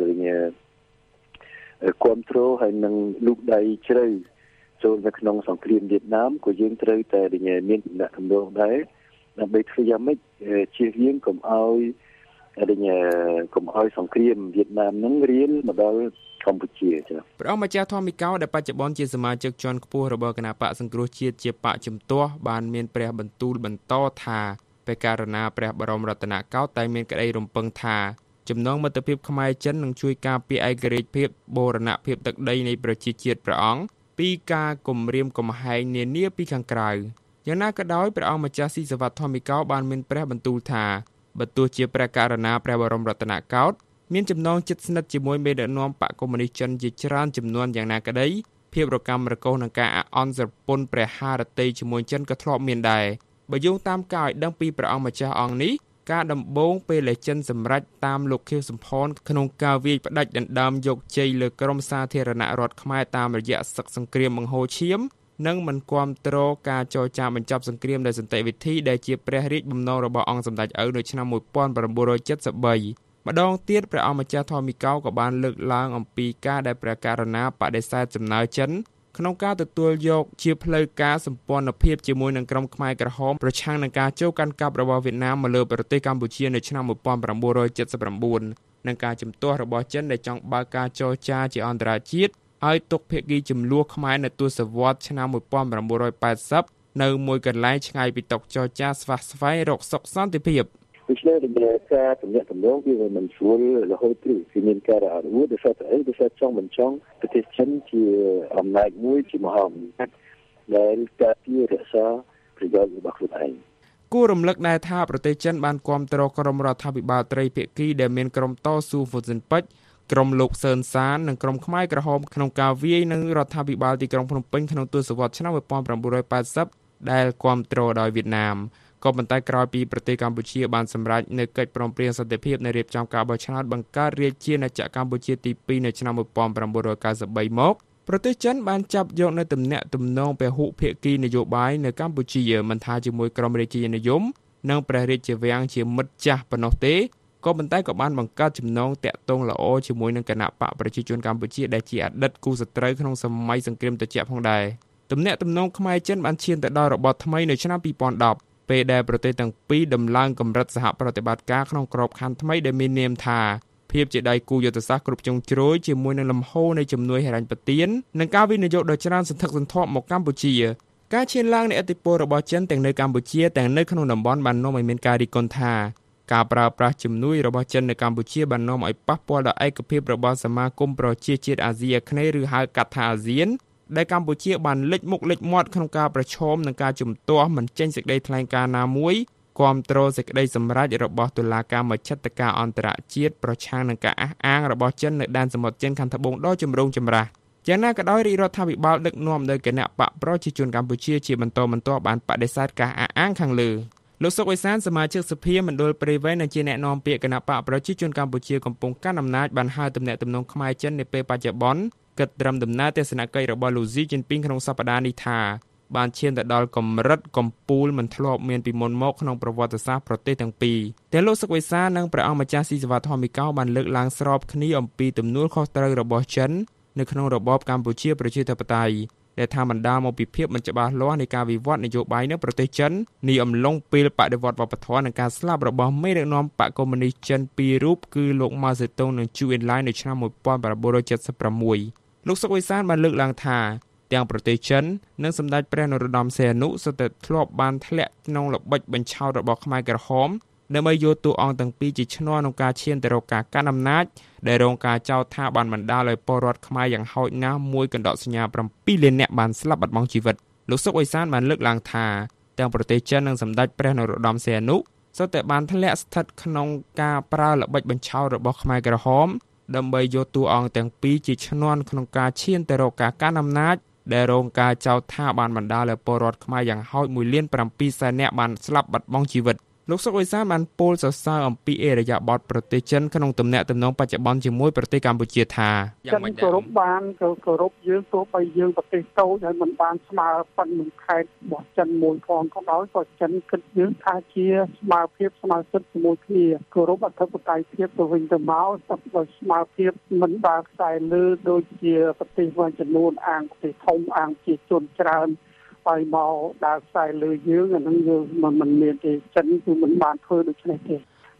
គ្រប់គ្រងហើយនឹងលូកដៃជ្រៅចូលនៅក្នុងសង្គ្រាមវៀតណាមក៏យើងត្រូវតែមានទំនាក់ទំនងដែរដើម្បីធ្វើយ៉ាងម៉េចជៀសវាងកុំឲ្យដែលកុំឲ្យសង្គ្រាមវៀតណាមនឹងរៀលមកដល់កម្ពុជាចា៎ព្រះអង្គម្ចាស់ធម្មីកោដែលបច្ចុប្បន្នជាសមាជិកជាន់ខ្ពស់របស់គណៈបកសង្គ្រោះជាតិជាបកជំទាស់បានមានព្រះបន្ទូលបន្តថាបេក្ខករណាព្រះបរមរតនកោដ្ឋតែមានក្តីរំពឹងថាចំណងមិត្តភាពខ្មែរចិននឹងជួយការពារឯករាជ្យភាពបូរណភាពទឹកដីនៃប្រជាជាតិព្រះអង្គពីការគំរាមកំហែងនានាពីខាងក្រៅយ៉ាងណាក៏ដោយព្រះអង្គម្ចាស់ស៊ីសវត្ថធម្មីកោបានមានព្រះបន្ទូលថាបើទោះជាព្រះករណាព្រះបរមរតនកោដ្ឋមានចំណងជិតស្និទ្ធជាមួយមេដឹកនាំបកកុម្មុយនីសចិនជាច្រើនចំនួនយ៉ាងណាក្តីភាពរកម្មរកូសនឹងការអន់ស្រពន់ព្រះハរតីជាមួយចិនក៏ធ្លាប់មានដែរបើយោងតាមការឲ្យដឹងពីព្រះអង្គម្ចាស់អង្គនេះការដំបូងពេលដែលចិនសម្រេចតាមលោកខៀវសំផនក្នុងការវាយផ្ដាច់ដណ្ដើមយកជ័យលើក្រមសាធារណរដ្ឋខ្មែរតាមរយៈសឹកសង្គ្រាមបង្ហូរឈាមនិងមិនគាំទ្រការចរចាបញ្ចប់សង្គ្រាមដោយសន្តិវិធីដែលជាព្រះរាជបំណងរបស់អង្គសម្ដេចឪនៅឆ្នាំmột nghìn chín trăm七十三ម្ដងទៀតព្រះអង្គម្ចាស់ធម្មីកោក៏បានលើកឡើងអំពីការដែលព្រះករណាបដិសេធសំណើចិនក្នុងការទទួលយកជាផ្លូវការសម្ព័ន្ធភាពជាមួយនឹងក្រុមខ្មែរក្រហមប្រឆាំងនឹងការចូលកាន់កាប់របស់វៀតណាមមកលើប្រទេសកម្ពុជានៅឆ្នាំmột nghìn chín trăm七十chínនិងការជំទាស់របស់ចិនដែលចង់បើកការចរចាជាអន្តរជាតិឲ្យទុកភាគីចំនួនខ្មែរនៅទសវត្សរ៍ឆ្នាំmột nghìn chín trăm八mươiនៅមួយកន្លែងឆ្ងាយពីតុចរចាស្វះស្វែងរកសុខសន្តិភាពដូច្នេះការទំនាក់ទំនងវាមិនស្រួលរហូតទេគឺមានការរអនុវត្តដោយសារតែអីដោយសារចង់មិនចង់ប្រទេសចិនជាអំណាចមួយជាមហាអំណាចដែលការពាររក្សាប្រយោជន៍របស់ខ្លួនឯងគួររំលឹកដែរថាប្រទេសចិនបានគាំទ្រក្រុមរដ្ឋាភិបាលត្រីភាគីដែលមានក្រុមតស៊ូហ្វូសិនពេជ្រក្រុមលោកសឿនសាននិងក្រុមខ្មែរក្រហមក្នុងការវាយនឹងរដ្ឋាភិបាលទីក្រុងភ្នំពេញក្នុងទសវត្សរ៍ឆ្នាំmột nghìn chín trăm八mươiដែលគាំទ្រដោយវៀតណាមក៏ប៉ុន្តែក្រោយពីប្រទេសកម្ពុជាបានសម្រេចនៅកិច្ចព្រមព្រៀងសន្តិភាពនៃរៀបចំការបោះឆ្នោតបង្កើតរាជាណាចក្រកម្ពុជាទីពីរនៅឆ្នាំmột nghìn chín trăm chín mươi三មកប្រទេសចិនបានចាប់យកនៅទំនាក់ទំនងពហុភាគីនយោបាយនៅកម្ពុជាមិនថាជាមួយក្រុមរាជានិយមនិងព្រះរាជវាំងជាមិត្តចាស់ប៉ុណ្ណោះទេក៏ប៉ុន្តែក៏បានបង្កើតចំណងតាក់ទងល្អជាមួយនឹងគណៈបកប្រជាជនកម្ពុជាដែលជាអតីតគូសត្រូវក្នុងសម័យសង្គ្រាមត្រជាក់ផងដែរទំនាក់ទំនងខ្មែរចិនបានឈានទៅដល់របបថ្មីនៅឆ្នាំពីរពាន់ដប់ពេលដែលប្រទេសទាំងពីរដំឡើងកម្រិតសហប្រតិបត្តិការក្នុងក្របខ័ណ្ឌថ្មីដែលមាននាមថាភាពជាដៃគូយុទ្ធសាស្ត្រគ្រប់ជ្រុងជ្រោយជាមួយនឹងលំហូរនៃជំនួយហិរញ្ញប្បទាននិងការវិនិយោគដ៏ច្រើនសន្ធឹកសន្ធាប់មកកម្ពុជាការឈានឡើងនៃឥទ្ធិពលរបស់ចិនទាំងនៅកម្ពុជាទាំងនៅក្នុងតំបន់បាននាំឲ្យមានការរិះគន់ថាការប្រើប្រាស់ជំនួយរបស់ចិននៅកម្ពុជាបាននាំឲ្យប៉ះពាល់ដល់ឯកភាពរបស់សមាគមប្រជាជាតិអាស៊ីអាគ្នេយ៍ឬហៅកាត់ថាអាស៊ានដែលកម្ពុជាបានលេចមុខលេចមាត់ក្នុងការប្រឈមនឹងការជំទាស់មិនចេញសេចក្តីថ្លែងការណ៍ណាមួយគាំទ្រសេចក្តីសម្រេចរបស់តុលាការមជ្ឈត្តការអន្តរជាតិប្រឆាំងនឹងការអះអាងរបស់ចិននៅដែនសមុទ្រចិនខាងត្បូងដ៏ចម្រូងចម្រាសយ៉ាងណាក៏ដោយរាជរដ្ឋាភិបាលដឹកនាំដោយគណៈបកប្រជាជនកម្ពុជាជាបន្តបន្ទាប់បានបដិសេធការអះអាងខាងលើលោកសុកអេសានសមាជិកសភាមណ្ឌលព្រៃវែងនិងជាអ្នកនាំពាក្យគណៈបកប្រជាជនកម្ពុជាកំពុងកាន់អំណាចបានហៅទំនាក់ទំនងខ្មែរចិននាពេលបច្ចុប្បន្នគិតត្រឹមដំណើរទស្សនកិច្ចរបស់លោកស៊ីជីនពីងក្នុងសប្តាហ៍នេះថាបានឈានទៅដល់កម្រិតកំពូលមិនធ្លាប់មានពីមុនមកក្នុងប្រវត្តិសាស្ត្រប្រទេសទាំងពីរទាំងលោកសុកវេសានិងព្រះអង្គម្ចាស់ស៊ីសវត្ថធម្មីកោបានលើកឡើងស្របគ្នាអំពីទំនួលខុសត្រូវរបស់ចិននៅក្នុងរបបកម្ពុជាប្រជាធិបតេយ្យដែលថាបណ្ដាលមកពីភាពមិនច្បាស់លាស់នៃការវិវត្តនយោបាយនៅប្រទេសចិននេះអំឡុងពេលបដិវត្តវប្បធម៌និងការស្លាប់របស់មេដឹកនាំបកកុម្មុយនីសចិនពីររូបគឺលោកម៉ាសេតុងនិងជូអ៊ីនឡាយនៅឆ្នាំmột nghìn chín trăm七十sáuលោកសុកវេសានបានលើកឡើងថាទាំងប្រទេសចិននិងសម្ដេចព្រះនរោត្តមសីហនុសុទ្ធតែធ្លាប់បានធ្លាក់ក្នុងល្បិចបញ្ឆោតរបស់ខ្មែរក្រហមដើម្បីយកតួអង្គទាំងពីរជាឈ្នន់ក្នុងការឈានទៅរកការកាន់អំណាចដែលរងការចោទថាបានបណ្ដាលឲ្យពលរដ្ឋខ្មែរយ៉ាងហោចណាស់មួយកណ្ដកសញ្ញាប្រាំពីរលាននាក់បានស្លាប់បាត់បង់ជីវិតលោកសុកវេសានបានលើកឡើងថាទាំងប្រទេសចិននិងសម្ដេចព្រះនរោត្តមសីហនុសុទ្ធតែបានធ្លាក់ស្ថិតក្នុងការប្រើល្បិចបញ្ឆោតរបស់ខ្មែរក្រហមដើម្បីយកតួអង្គទាំងពីរជាឈ្នន់ក្នុងការឈានទៅរកការកាន់អំណាចដែលរងការចោទថាបានបណ្ដាលឲ្យពលរដ្ឋខ្មែរយ៉ាងហោចមួយលានប្រាំពីរសែននាក់បានស្លាប់បាត់បង់ជីវិតលោកសុកវេសានបានពោលសរសើរអំពីអេរយាប័តប្រទេសចិនក្នុងទំនាក់ទំនងបច្ចុប្បន្នជាមួយប្រទេសកម្ពុជាថាយ៉ាងម៉េចដែរគោរពបានគោរពយើងទោះបីយើងប្រទេសតូចហើយមិនបានស្មើប៉ុននឹងខេត្តរបស់ចិនមួយផងក៏ដោយក៏ចិនគិតយើងថាជាស្មើភាពស្មើសិទ្ធិជាមួយគ្នាគោរពអធិបតេយ្យភាពទៅវិញទៅមកស្ទើរដោយស្មើភាពមិនដើរខ្សែលើដូចជាប្រទេសមួយចំនួនអាងប្រទេសធំអាងជាជនច្រើនហើយមកដើរខ្សែលើយើងអានឹងយើងមិនមានទេចិនគឺមិនបានធ្វើដូច្នេះទេ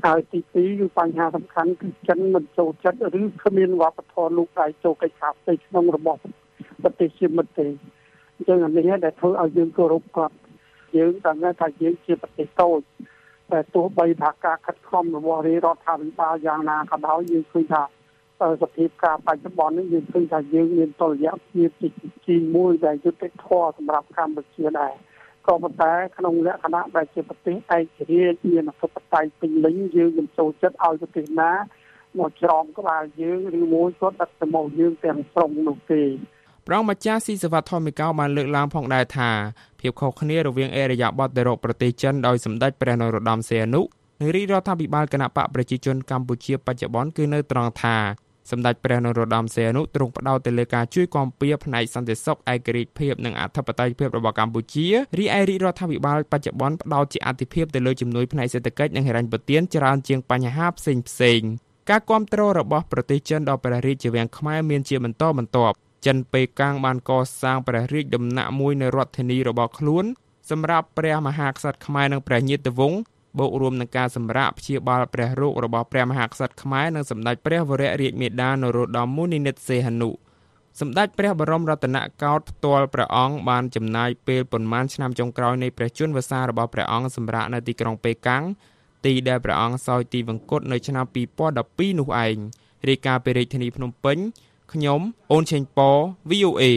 ហើយទីពីរគឺបញ្ហាសំខាន់គឺចិនមិនចូលចិត្តឬគ្មានវប្បធម៌លោកដៃចូលកិច្ចការផ្ទៃក្នុងរបស់ប្រទេសជាមិត្តទេអញ្ចឹងអានេះដែលធ្វើឲ្យយើងគោរពគាត់យើងដឹងថាយើងជាប្រទេសតូចតែទោះបីថាការខិតខំរបស់រាជរដ្ឋាភិបាលយ៉ាងណាក៏ដោយយើងឃើញថាសភាពការបច្ចុប្បន្ននេះយើងឃើញថាយើងមានតុល្យភាពទីមួយដែលយុត្តិធម៌សម្រាប់កម្ពុជាដែរក៏ប៉ុន្តែក្នុងលក្ខណៈដែលជាប្រទេសឯករាជ្យមានអធិបតេយ្យពេញលេញយើងមិនចូលចិត្តឲ្យប្រទេសណាមកច្រំក្បាលយើងឬមួយគាត់ដឹកទៅមកយើងទាំងស្រុងនោះទេប្រងម្ចាស់ស៊ីសវត្ថធម្មកោបានលើកឡើងផងដែរថាភាពខុសគ្នារវាងអេរយាប័តទៅរកប្រទេសចិនដោយសម្ដេចព្រះនរោត្តមសីហនុនិងរាជរដ្ឋាភិបាលគណបកប្រជាជនកម្ពុជាបច្ចុប្បន្នគឺនៅត្រង់ថាសម្ដេចព្រះនរោត្តមសីហនុទ្រង់ផ្ដោតទៅលើការជួយគាំពារផ្នែកសន្តិសុខឯករាជ្យភាពនិងអធិបតេយ្យភាពរបស់កម្ពុជារីឯរាជរដ្ឋាភិបាលបច្ចុប្បន្នផ្ដោតជាអាទិភាពទៅលើជំនួយផ្នែកសេដ្ឋកិច្ចនិងហិរញ្ញប្បទានច្រើនជាងបញ្ហាផ្សេងផ្សេងការគាំទ្ររបស់ប្រទេសចិនដល់ព្រះរាជាវាំងខ្មែរមានជាបន្តបន្ទាប់ចិនប៉េកាំងបានកសាងព្រះរាជដំណាក់មួយនៅរដ្ឋធានីរបស់ខ្លួនសម្រាប់ព្រះមហាក្សត្រខ្មែរនិងព្រះញាតិវង្សបូករួមនឹងការសម្រាកព្យាបាលព្រះរោគរបស់ព្រះមហាក្សត្រខ្មែរនិងសម្ដេចព្រះវររាជមាតានរោត្តមមុនិនិតសីហនុសម្ដេចព្រះបរមរតនកោដ្ឋផ្ទាល់ព្រះអង្គបានចំណាយពេលប៉ុន្មានឆ្នាំចុងក្រោយនៃព្រះជន្មវស្សារបស់ព្រះអង្គសម្រាកនៅទីក្រុងប៉េកាំងទីដែលព្រះអង្គសោយទីវង្គតនៅឆ្នាំពីរពាន់ដប់ពីរនោះឯងរាយការណ៍ពីរាជធានីភ្នំពេញខ្ញុំអូនឆេងប៉ វី អូ អេ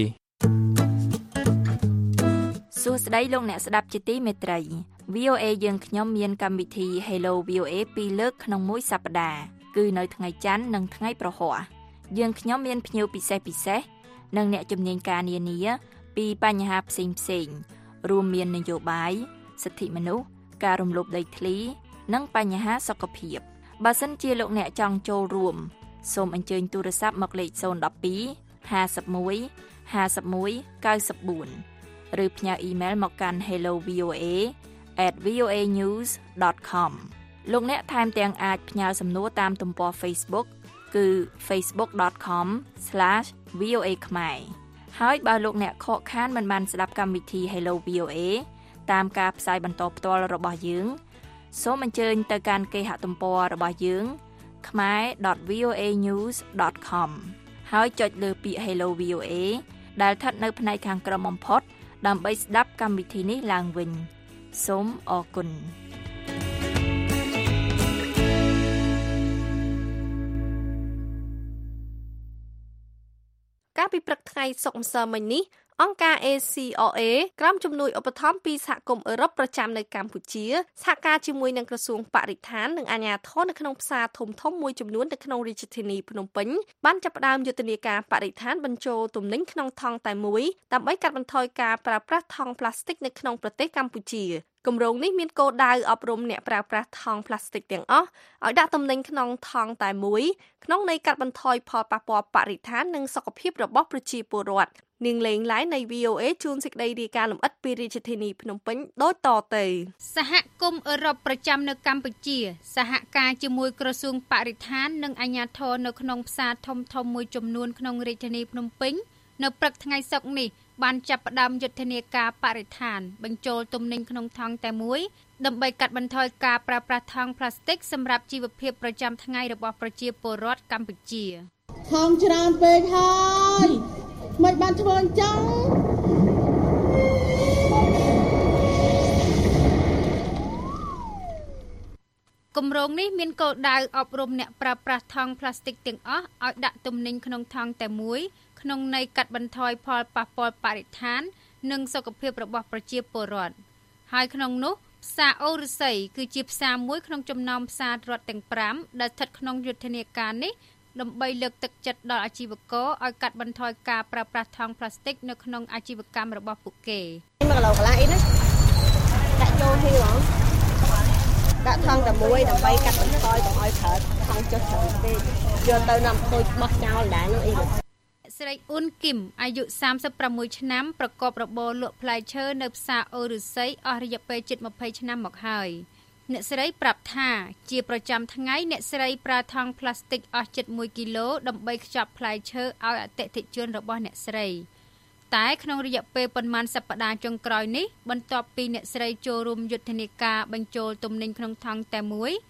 សួស្តីលោកអ្នកស្ដាប់ជាទីមេត្រី វី អូ អេ យើងខ្ញុំមានកម្មវិធី Hello វី អូ អេ ពីរលើកក្នុងមួយសប្តាហ៍គឺនៅថ្ងៃច័ន្ទនិងថ្ងៃប្រហ័សយើងខ្ញុំមានភ្ញៀវពិសេសពិសេសនិងអ្នកជំនាញការនានាពីបញ្ហាផ្សេងផ្សេងរួមមាននយោបាយសិទ្ធិមនុស្សការរំលោភដីធ្លីនិងបញ្ហាសុខភាពបើសិនជាលោកអ្នកចង់ចូលរួមសូមអញ្ជើញទូរស័ព្ទមកលេខศูนย์ หนึ่ง สอง ห้า หนึ่ง หนึ่ง ห้า หนึ่ง เก้า สี่ ឬផ្ញើអ៊ីមែលមកកាន់ hello v o a at v o a news dot com លោកអ្នកថែមទាំងអាចផ្ញើសំណួរតាមទំព័រ Facebook គឺ facebook dot com slash v o a ខ្មែរហើយបើលោកអ្នកខកខានមិនបានស្ដាប់កម្មវិធី Hello វី អូ អេ តាមការផ្សាយបន្តផ្ទាល់របស់យើងសូមអញ្ជើញទៅកាន់គេហទំព័ររបស់យើងខ្មែរ dot v o a news dot com ហើយចុចលើពាក្យ Hello វី អូ អេ ដែលស្ថិតនៅផ្នែកខាងក្រោមបំផុតដើម្បីស្ដាប់កម្មវិធីនេះឡើងវិញសូមអរគុណកាលពីព្រឹកថ្ងៃសុក្រម្សិលមិញនេះអង្គការ เอ ซี អារ เอ ក្រោមជំនួយឧបត្ថម្ភពីសហគមន៍អឺរ៉ុបប្រចាំនៅកម្ពុជាសហការជាមួយនឹងក្រសួងបរិស្ថាននិងអាជ្ញាធរនៅក្នុងផ្សារធំធំមួយចំនួននៅក្នុងរាជធានីភ្នំពេញបានចាប់ផ្ដើមយុទ្ធនាការបរិស្ថានបញ្ចូលទំនិញក្នុងថង់តែមួយដើម្បីកាត់បន្ថយការប្រើប្រាស់ថង់ប្លាស្ទិកនៅក្នុងប្រទេសកម្ពុជាគម្រោងនេះមានគោលដៅអប់រំអ្នកប្រើប្រាស់ថង់ប្លាស្ទិកទាំងអស់ឲ្យដាក់ទំនិញក្នុងថង់តែមួយក្នុងន័យកាត់បន្ថយផលប៉ះពាល់បរិស្ថាននិងសុខភាពរបស់ប្រជាពលរដ្ឋនាងលេងឡៃនៃ វី អូ អេ ជួនសេចក្តីរាយការណ៍លម្អិតពីរាជធានីភ្នំពេញដូចតទៅសហគមន៍អឺរ៉ុបប្រចាំនៅកម្ពុជាសហការជាមួយក្រសួងបរិស្ថាននិងអាជ្ញាធរនៅក្នុងផ្សារធំធំមួយចំនួនក្នុងរាជធានីភ្នំពេញនៅព្រឹកថ្ងៃសុក្រនេះបានចាប់ផ្ដើមយុទ្ធនាការបរិស្ថានបញ្ចូលទំនិញក្នុងថង់តែមួយដើម្បីកាត់បន្ថយការប្រើប្រាស់ថង់ប្លាស្ទិកសម្រាប់ជីវភាពប្រចាំថ្ងៃរបស់ប្រជាពលរដ្ឋកម្ពុជាថង់ច្រើនពេកហើយមិនបានធ្វើអញ្ចឹងគម្រោងនេះមានគោលដៅអប់រំអ្នកប្រើប្រាស់ថង់ប្លាស្ទិកទាំងអស់ឲ្យដាក់ទំនិញក្នុងថង់តែមួយក្នុងន័យកាត់បន្ថយផលប៉ះពាល់បរិស្ថាននិងសុខភាពរបស់ប្រជាពលរដ្ឋហើយក្នុងនោះផ្សារអូរស័យគឺជាផ្សារមួយក្នុងចំណោមផ្សាររដ្ឋទាំងប្រាំដែលស្ថិតក្នុងយុទ្ធនាការនេះដើម្បីលើកទឹកចិត្តដល់អាជីវករឲ្យកាត់បន្ថយការប្រើប្រាស់ថង់ប្លាស្ទិកនៅក្នុងអាជីវកម្មរបស់ពួកគេ 1គីឡូកន្លះអីណាដាក់ចូលហីហ៎ដាក់ថង់តែមួយដើម្បីកាត់បន្ថយកុំឲ្យប្រើថង់ចុះច្រើនពេកយកទៅនាំខូចបោះចោលដែរនឹងអីស្រីអ៊ុនគឹមអាយុសាមសិបប្រាំមួយឆ្នាំប្រកបរបរលក់ផ្លែឈើនៅផ្សារអូរស័យអស់រយៈពេលជិតម្ភៃឆ្នាំមកហើយអ្នកស្រីប្រាប់ថាជាប្រចាំថ្ងៃអ្នកស្រីប្រើថង់ប្លាស្ទិកអស់ជិតមួយគីឡូដើម្បីខ្ចប់ផ្លែឈើឲ្យអតិថិជនរបស់អ្នកស្រីតែក្នុងរយៈពេលប៉ុន្មានសប្តាហ៍ចុងក្រោយនេះបន្ទាប់ពីអ្នកស្រីចូលរួមយុទ្ធនាការបញ្ចូលទំនិញក្នុងថង់តែមួយ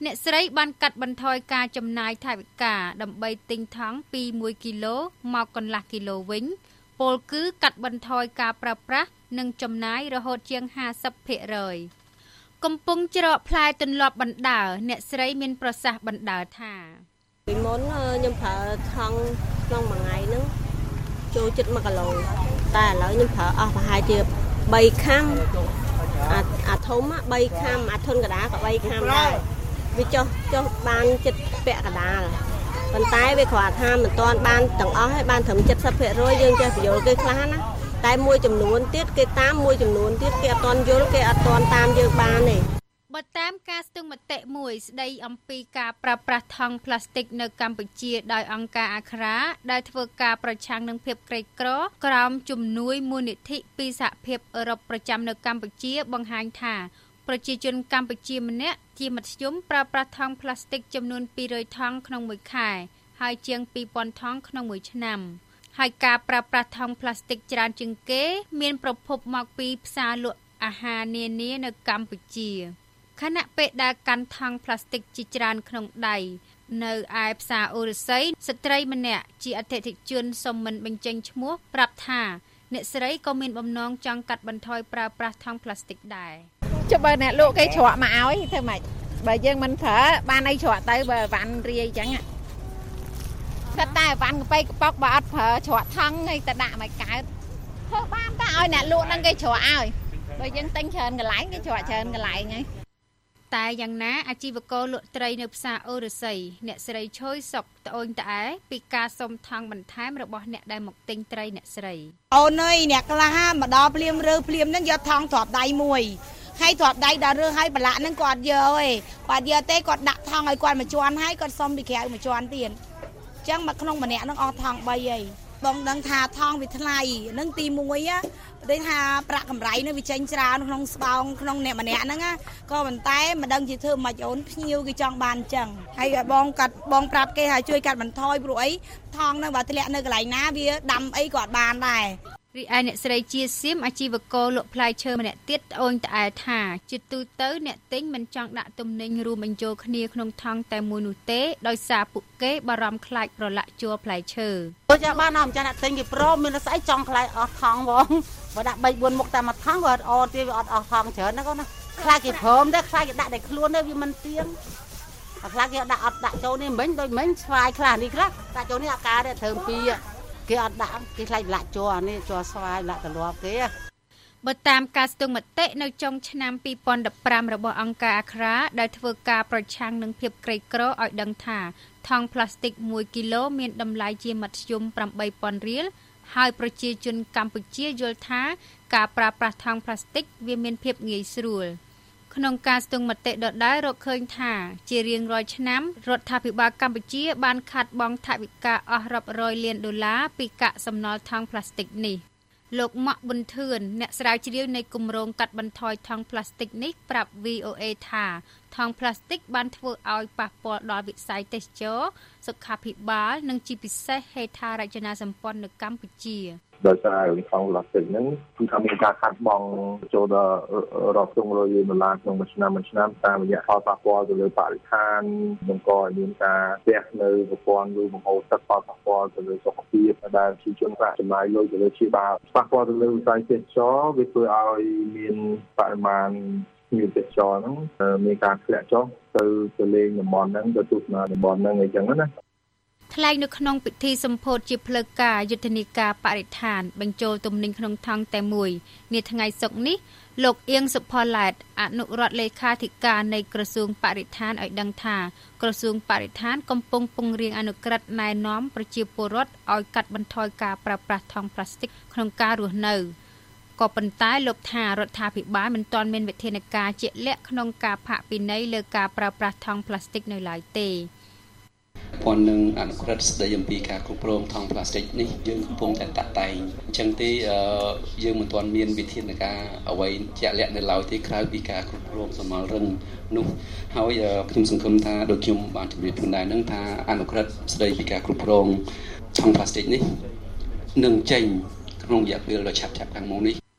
អ្នកស្រីបានកាត់បន្ថយការចំណាយថវិកាដើម្បីទិញថង់ពីមួយគីឡូមកកន្លះគីឡូវិញពោលគឺកាត់បន្ថយការប្រើប្រាស់និងចំណាយរហូតជាង ห้าสิบភាគរយ កំពុងច្រកផ្លែទន្លាប់បណ្ដើរអ្នកស្រីមានប្រសាសន៍បណ្ដើរថាពីមុនខ្ញុំប្រើថង់ក្នុងមួយថ្ងៃហ្នឹងចូលចិត្តមួយគីឡូតែឥឡូវខ្ញុំប្រើអស់ប្រហែលជាបីខាំអាអាធំបីខាំអាធុនកដាក៏បីខាំដែរវាចុះចុះបានចិត្តពាក់កដាលប៉ុន្តែវាគ្រាន់ថាមិនទាន់បានទាំងអស់ហើយបានត្រឹម เจ็ดสิบភាគរយ យើងចេះបញ្យល់គេខ្លះណាតែមួយចំនួនទៀតគេតាមមួយចំនួនទៀតគេអត់ទាន់យល់គេអត់ទាន់តាមយើងបានទេបើតាមការស្ទង់មតិមួយស្ដីអំពីការប្រើប្រាស់ថង់ប្លាស្ទិកនៅកម្ពុជាដោយអង្គការអាក្រាដែលធ្វើការប្រឆាំងនឹងភាពក្រីក្រក្រោមជំនួយមូលនិធិពីសហភាពអឺរ៉ុបប្រចាំនៅកម្ពុជាបង្ហាញថាប្រជាជនកម្ពុជាមួយម្នាក់ជាមធ្យមប្រើប្រាស់ថង់ប្លាស្ទិកចំនួនពីររយថង់ក្នុងមួយខែហើយជាងពីរពាន់ថង់ក្នុងមួយឆ្នាំហើយការប្រើប្រាស់ថង់ប្លាស្ទិកច្រើនជាងគេមានប្រភពមកពីផ្សារលក់អាហារនានានៅកម្ពុជាខណៈពេលដែលកាន់ថង់ប្លាស្ទិកជាច្រើនក្នុងដៃនៅឯផ្សារអូរស័យស្ត្រីម្នាក់ជាអតិថិជនសុំមិនបញ្ចេញឈ្មោះប្រាប់ថាអ្នកស្រីក៏មានបំណងចង់កាត់បន្ថយប្រើប្រាស់ថង់ប្លាស្ទិកដែរចុះបើអ្នកលក់គេច្រកមកឲ្យធ្វើម៉េចបើយើងមិនប្រើបានអីច្រកទៅបើវ៉ាន់រាយអញ្ចឹងគាត់តែវ៉ាន់កប៉ៃកប៉ុកបើអត់ប្រើច្រកថង់ឯងទៅដាក់មកកើតធ្វើបានតែឲ្យអ្នកលក់ហ្នឹងគេច្រកឲ្យបើយើងទិញច្រើនកន្លែងគេច្រកច្រើនកន្លែងហ្នឹងតែយ៉ាងណាអាជីវករលក់ត្រីនៅផ្សារអូរស័យអ្នកស្រីឈុយសុកត្អូញត្អែពីការសុំថង់បន្ថែមរបស់អ្នកដែលមកទិញត្រីអ្នកស្រីអូនអើយអ្នកខ្លះមកដល់ភ្លាមរើភ្លាមហ្នឹងយកថង់ទ្រាប់ដៃមួយហើយទ្រាប់ដៃដល់រើហើយប្រឡាក់ហ្នឹងគាត់យកឯងគាត់យកទេគាត់ដាក់ថង់ឲ្យគាត់មួយជាន់ហើយគាត់សុំពីក្រៅមួយជាន់ទៀតអញ្ចឹងមកក្នុងម្នាក់ហ្នឹងអស់ថង់បីឯងបងដឹងថាថង់វាថ្លៃហ្នឹងទីមួយណាដូចថាប្រាក់កម្រៃនឹងវាចេញច្រើនក្នុងស្បោងក្នុងអ្នកម្នាក់ហ្នឹងណាក៏ប៉ុន្តែមិនដឹងជាធ្វើមិនអូនភ្ញៀវគេចង់បានអញ្ចឹងហើយបងកាត់បងប្រាប់គេថាជួយកាត់បន្ថយព្រោះអីថង់ហ្នឹងបើធ្លាក់នៅកន្លែងណាវាដាំអីក៏អត់បានដែររីឯអ្នកស្រីជាសៀមអាជីវករលក់ផ្លែឈើម្នាក់ទៀតត្អូញត្អែថាជាទូទៅអ្នកទិញមិនចង់ដាក់ទំនិញរួមបញ្ចូលគ្នាក្នុងថង់តែមួយនោះទេដោយសារពួកគេបារម្ភខ្លាចប្រឡាក់ជួរផ្លែឈើដូចចាបានអត់ចាអ្នកទិញគេព្រមមានស្អីចង់ខ្លាចអស់ថង់បងបើដាក់បីបួនមុខតែមួយថង់ក៏អត់អត់ទេវាអត់អស់ថង់ច្រើនណាកូនណាខ្លាចគេព្រមទេខ្លាចគេដាក់តែខ្លួនទេវាមិនទៀងខ្លាចគេដាក់អត់ដាក់ចូលនេះមិញដូចមិញស្វាយខ្លះនេះខ្លះដាក់ចូលនេះអាការទេត្រូវពីគេអត់ដាក់គេខ្លាចលាក់ជ័រអានេះជ័រស្វាយលាក់ទលាប់គេបើតាមការស្ទង់មតិនៅចុងឆ្នាំពីរពាន់ដប់ប្រាំរបស់អង្គការអាក្រាដែលធ្វើការប្រឆាំងនឹងភាពក្រីក្រឲ្យដឹងថាថង់ប្លាស្ទិកមួយគីឡូមានតម្លៃជាមធ្យមប្រាំបីពាន់រៀលហើយប្រជាជនកម្ពុជាយល់ថាការប្រើប្រាស់ថង់ប្លាស្ទិកវាមានភាពងាយស្រួលក្នុងការស្ទង់មតិដដែលរកឃើញថាជារៀងរាល់ឆ្នាំរដ្ឋាភិបាលកម្ពុជាបានខាត់បង់ថវិកាអស់រាប់រយលានដុល្លារពីកាកសំណល់ថង់ប្លាស្ទិកនេះលោកម៉ាក់ប៊ុនធឿនអ្នកស្រាវជ្រាវនៃគម្រោងកាត់បន្ថយថង់ប្លាស្ទិកនេះប្រាប់ វី អូ អេ ថាថង់ប្លាស្ទិកបានធ្វើឲ្យប៉ះពាល់ដល់វិស័យទេសចរណ៍សុខាភិបាលនិងជាពិសេសហេដ្ឋារចនាសម្ព័ន្ធនៅកម្ពុជាដោយសារថង់ប្លាស្ទិកហ្នឹងគឺថាមានការខាត់បង់ចូលដល់រាប់រយលានដុល្លារក្នុងមួយឆ្នាំមួយឆ្នាំតាមរយៈផលប៉ះពាល់ទៅលើបរិស្ថានបង្កឲ្យមានការស្ទះនៅប្រព័ន្ធឬបង្ហូរទឹកផលប៉ះពាល់ទៅលើសុខភាពដែលប្រជាជនប្រាក់ចំណាយលុយទៅលើព្យាបាលប៉ះពាល់ទៅលើវិស័យទេសចរណ៍វាធ្វើឲ្យមានបរិមាណភ្ញៀវទេសចរហ្នឹងមានការធ្លាក់ចុះទៅទៅលេងតំបន់ហ្នឹងទៅទស្សនាតំបន់ហ្នឹងអីចឹងណាថ្លែងនៅក្នុងពិធីសម្ពោធជាផ្លូវការយុទ្ធនាការបរិស្ថានបញ្ចូលទំនិញក្នុងថង់តែមួយនាថ្ងៃសុក្រនេះលោកអៀងសុផលឡែតអនុរដ្ឋលេខាធិការនៃក្រសួងបរិស្ថានឲ្យដឹងថាក្រសួងបរិស្ថានកំពុងពង្រៀនអនុក្រឹត្យណែនាំប្រជាពលរដ្ឋឲ្យកាត់បន្ថយការប្រើប្រាស់ថង់ប្លាស្ទិកក្នុងការរស់នៅក៏ប៉ុន្តែលោកថារដ្ឋាភិបាលមិនទាន់មានវិធានការជាក់លាក់ក្នុងការផាកពិន័យលើការប្រើប្រាស់ថង់ប្លាស្ទិកនៅឡើយទេព័ន្ធនឹងអនុក្រឹត្យស្តីអំពីការគ្រប់គ្រងថង់ប្លាស្ទិកនេះយើងកំពុងតែតាក់តែងអញ្ចឹងទេយើងមិនទាន់មានវិធានការអ្វីជាក់លាក់នៅឡើយទេក្រៅពីការគ្រប់គ្រងសមល់រឹងនោះហើយខ្ញុំសង្ឃឹមថាដូចខ្ញុំបានជម្រាបជូនដែរនឹងថាអនុក្រឹត្យស្តីពីការគ្រប់គ្រងថង់ប្លាស្ទិកនេះនឹងចេញក្នុងរយៈពេលដ៏ឆាប់ៗខាងមុខនេះ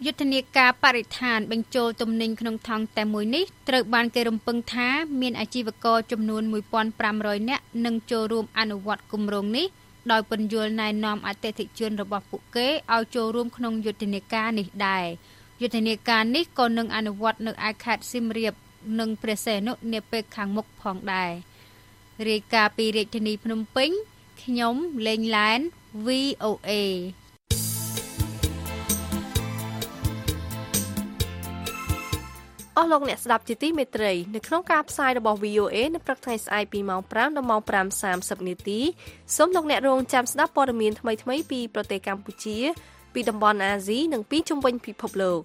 យុទ្ធនាការបរិស្ថានបញ្ចូលទំនិញក្នុងថង់តែមួយនេះត្រូវបានគេរំពឹងថាមានអាជីវករចំនួនមួយពាន់ប្រាំរយនាក់នឹងចូលរួមអនុវត្តគម្រោងនេះដោយពន្យល់ណែនាំអតិថិជនរបស់ពួកគេឲ្យចូលរួមក្នុងយុទ្ធនាការនេះដែរយុទ្ធនាការនេះក៏នឹងអនុវត្តនៅឯខេត្តសៀមរាបនិងព្រះសីហនុនាពេលខាងមុខផងដែររាយការណ៍ពីរាជធានីភ្នំពេញខ្ញុំលេងឡែន វី អូ เอអស់លោកអ្នកស្ដាប់ជាទីមេត្រីនៅក្នុងការផ្សាយរបស់ វី អូ เอ នៅព្រឹកថ្ងៃស្អែកពីម៉ោងប្រាំដល់ម៉ោងប្រាំសាមសិបនាទីសូមលោកអ្នករងចាំស្ដាប់ព័ត៌មានថ្មីៗពីប្រទេសកម្ពុជាពីតំបន់អាស៊ីនិងពីជុំវិញពិភពលោក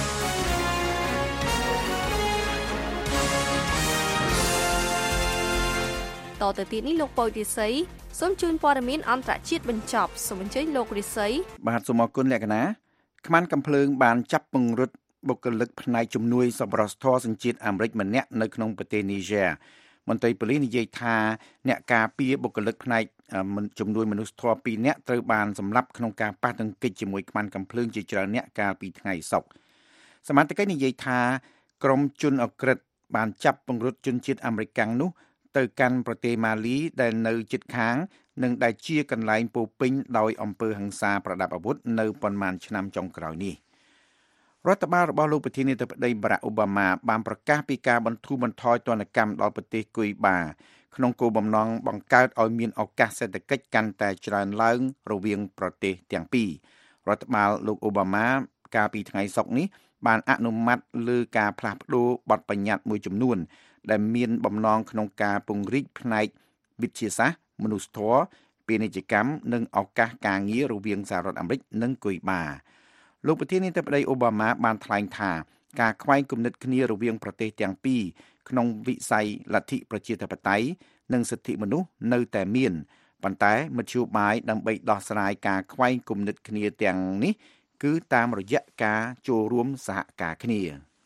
តទៅទៀតនេះលោកប៉ុយរិស័យសូមជូនព័ត៌មានអន្តរជាតិបញ្ចប់សូមអញ្ជើញលោករិស័យបាទសូមអរគុណលក្ខណាខ្មាន់កំភ្លើងបានចាប់ពង្រឹងបុគ្គលិកផ្នែកជំនួយសប្បុរសធម៌សញ្ជាតិអាមេរិកម្នាក់នៅក្នុងប្រទេសនីហ្សេមន្ត្រីប៉ូលីសនិយាយថាអ្នកការពារបុគ្គលិកផ្នែកជំនួយមនុស្សធម៌ពីរនាក់ត្រូវបានសម្លាប់ក្នុងការប៉ះទង្គិចជាមួយខ្មាន់កំភ្លើងជាច្រើនអ្នកកាលពីថ្ងៃសុក្រសមាជិកនិយាយថាក្រុមជនអក្រិតបានចាប់ពង្រឹងជនជាតិអាមេរិកនោះទៅកាន់ប្រទេសម៉ាលីដែលនៅជិតខាងនិងដែលជាកន្លែងពោពេញដោយអំពើហិង្សាប្រដាប់អាវុធនៅប៉ុន្មានឆ្នាំចុងក្រោយនេះរដ្ឋបាលរបស់លោកប្រធានាធិបតីបារ៉ាក់អូបាម៉ាបានប្រកាសពីការបន្ធូរបន្ថយទណ្ឌកម្មដល់ប្រទេសគុយបាក្នុងគោលបំណងបង្កើតឲ្យមានឱកាសសេដ្ឋកិច្ចកាន់តែច្រើនឡើងរវាងប្រទេសទាំងពីររដ្ឋបាលលោកអូបាម៉ាកាលពីថ្ងៃសុក្រនេះបានអនុម័តលើការផ្លាស់ប្តូរបទបញ្ញត្តិមួយចំនួនដែលមានបំណងក្នុងការពង្រីកផ្នែកវិទ្យាសាស្ត្រមនុស្សធម៌ពាណិជ្ជកម្មនិងឱកាសការងាររវាងសហរដ្ឋអាមេរិកនិងគុយបាលោកប្រធានាធិបតីអូបាម៉ាបានថ្លែងថាការខ្វែងគំនិតគ្នារវាងប្រទេសទាំងពីរក្នុងវិស័យលទ្ធិប្រជាធិបតេយ្យនិងសិទ្ធិមនុស្សនៅតែមានប៉ុន្តែមធ្យោបាយដើម្បីដោះស្រាយការខ្វែងគំនិតគ្នាទាំងនេះគឺតាមរយៈការចូលរួមសហការគ្នា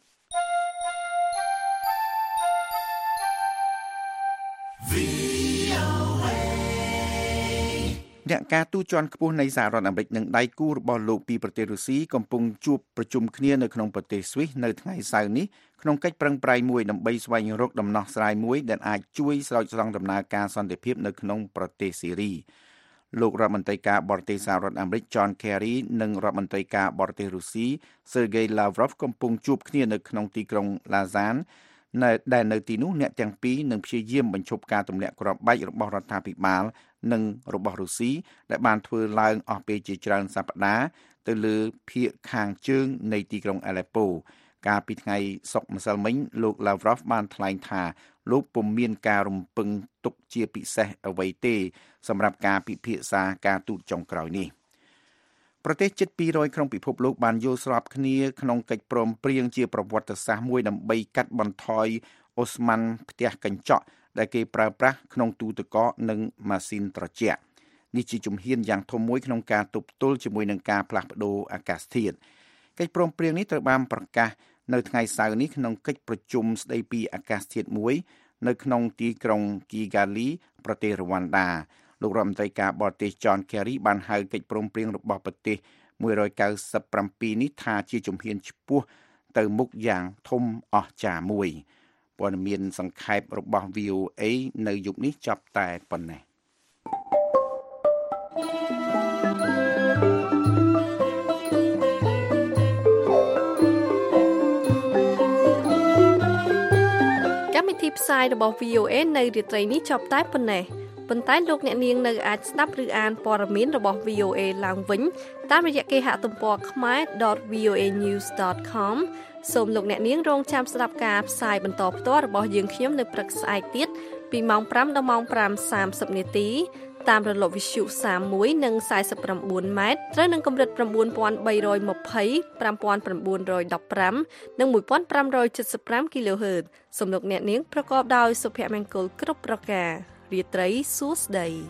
អ្នកការទូតជាន់ខ្ពស់នៃសហរដ្ឋអាមេរិកនិងដៃគូរបស់លោកពីប្រទេសរុស្ស៊ីកំពុងជួបប្រជុំគ្នានៅក្នុងប្រទេសស្វីសនៅថ្ងៃសៅរ៍នេះក្នុងកិច្ចប្រឹងប្រែងមួយដើម្បីស្វែងរកដំណោះស្រាយមួយដែលអាចជួយស្រោចស្រង់ដំណើរការសន្តិភាពនៅក្នុងប្រទេសស៊ីរីលោករដ្ឋមន្ត្រីការបរទេសសហរដ្ឋអាមេរិក John Kerry និងរដ្ឋមន្ត្រីការបរទេសរុស្ស៊ី Sergei Lavrov កំពុងជួបគ្នានៅក្នុងទីក្រុង Lausanne នៅដែលនៅទីនោះអ្នកទាំងពីរនឹងព្យាយាមបញ្ឈប់ការទម្លាក់គ្រាប់បែករបស់រដ្ឋាភិបាលនិងរបស់រុស្ស៊ីដែលបានធ្វើឡើងអស់ពេលជាច្រើនសប្តាហ៍ទៅលើភាគខាងជើងនៃទីក្រុង Aleppo កាលពីថ្ងៃសុក្រម្សិលមិញលោក Lavrov បានថ្លែងថាលោកពុំមានការរំពឹងទុកជាពិសេសអ្វីទេសម្រាប់ការពិភាក្សាការទូតចុងក្រោយនេះប្រទេសជិតពីររយក្នុងពិភពលោកបានយល់ស្របគ្នាក្នុងកិច្ចព្រមព្រៀងជាប្រវត្តិសាស្ត្រមួយដើម្បីកាត់បន្ថយអូស្មန်ផ្ទះកញ្ចក់ដែលគេប្រើប្រាស់ក្នុងទូទឹកកកនិងម៉ាស៊ីនត្រជាក់នេះជាជំហានយ៉ាងធំមួយក្នុងការទប់ទល់ជាមួយនឹងការផ្លាស់ប្តូរអាកាសធាតុកិច្ចព្រមព្រៀងនេះត្រូវបានប្រកាសនៅថ្ងៃសៅរ៍នេះក្នុងកិច្ចប្រជុំស្ដីពីអាកាសធាតុមួយនៅក្នុងទីក្រុងគីហ្គាលីប្រទេសរ៉ូវ៉ាន់ដាលោករដ្ឋមន្ត្រីការបរទេស John Kerry បានហៅកិច្ចព្រមព្រៀងរបស់ប្រទេសមួយរយកៅសិបប្រាំពីរនេះថាជាជំហានឆ្ពោះទៅមុខយ៉ាងធំអស្ចារ្យមួយព័ត៌មានសង្ខេបរបស់ វី អូ เอ នៅយុគនេះចប់តែប៉ុណ្ណេះកម្មវិធីផ្សាយរបស់ វី អូ เอ នៅរាត្រីនេះចប់តែប៉ុណ្ណេះប៉ុន្តែលោកអ្នកនាងនៅអាចស្ដាប់ឬអានព័ត៌មានរបស់ វី អូ เอ ឡើងវិញតាមរយៈគេហទំព័រ ខមែរ ដត វី អូ เอ ញូស ដត ខម សូមលោកអ្នកនាងរងចាំស្ដាប់ការផ្សាយបន្តផ្ទាល់របស់យើងខ្ញុំនៅព្រឹកស្អែកទៀតពីម៉ោងប្រាំដល់ម៉ោងប្រាំសាមសិបនាទីតាមរលកវិទ្យុសាមមួយនិងខ្សែ สี่สิบเก้า ម៉ែត្រត្រូវនឹងកម្រិត nine thousand three hundred twenty five thousand nine hundred fifteen និង one thousand five hundred seventy-five គីឡូហឺតសូមលោកអ្នកនាងប្រកបដោយសុភមង្គលគ្រប់ប្រការរាត្រីសួស្តី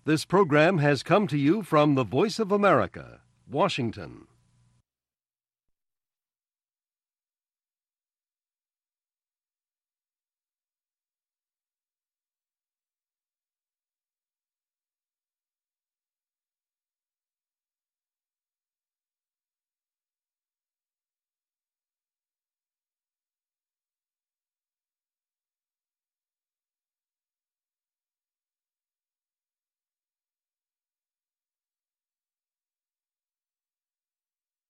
This program has come to you from the Voice of America, Washington.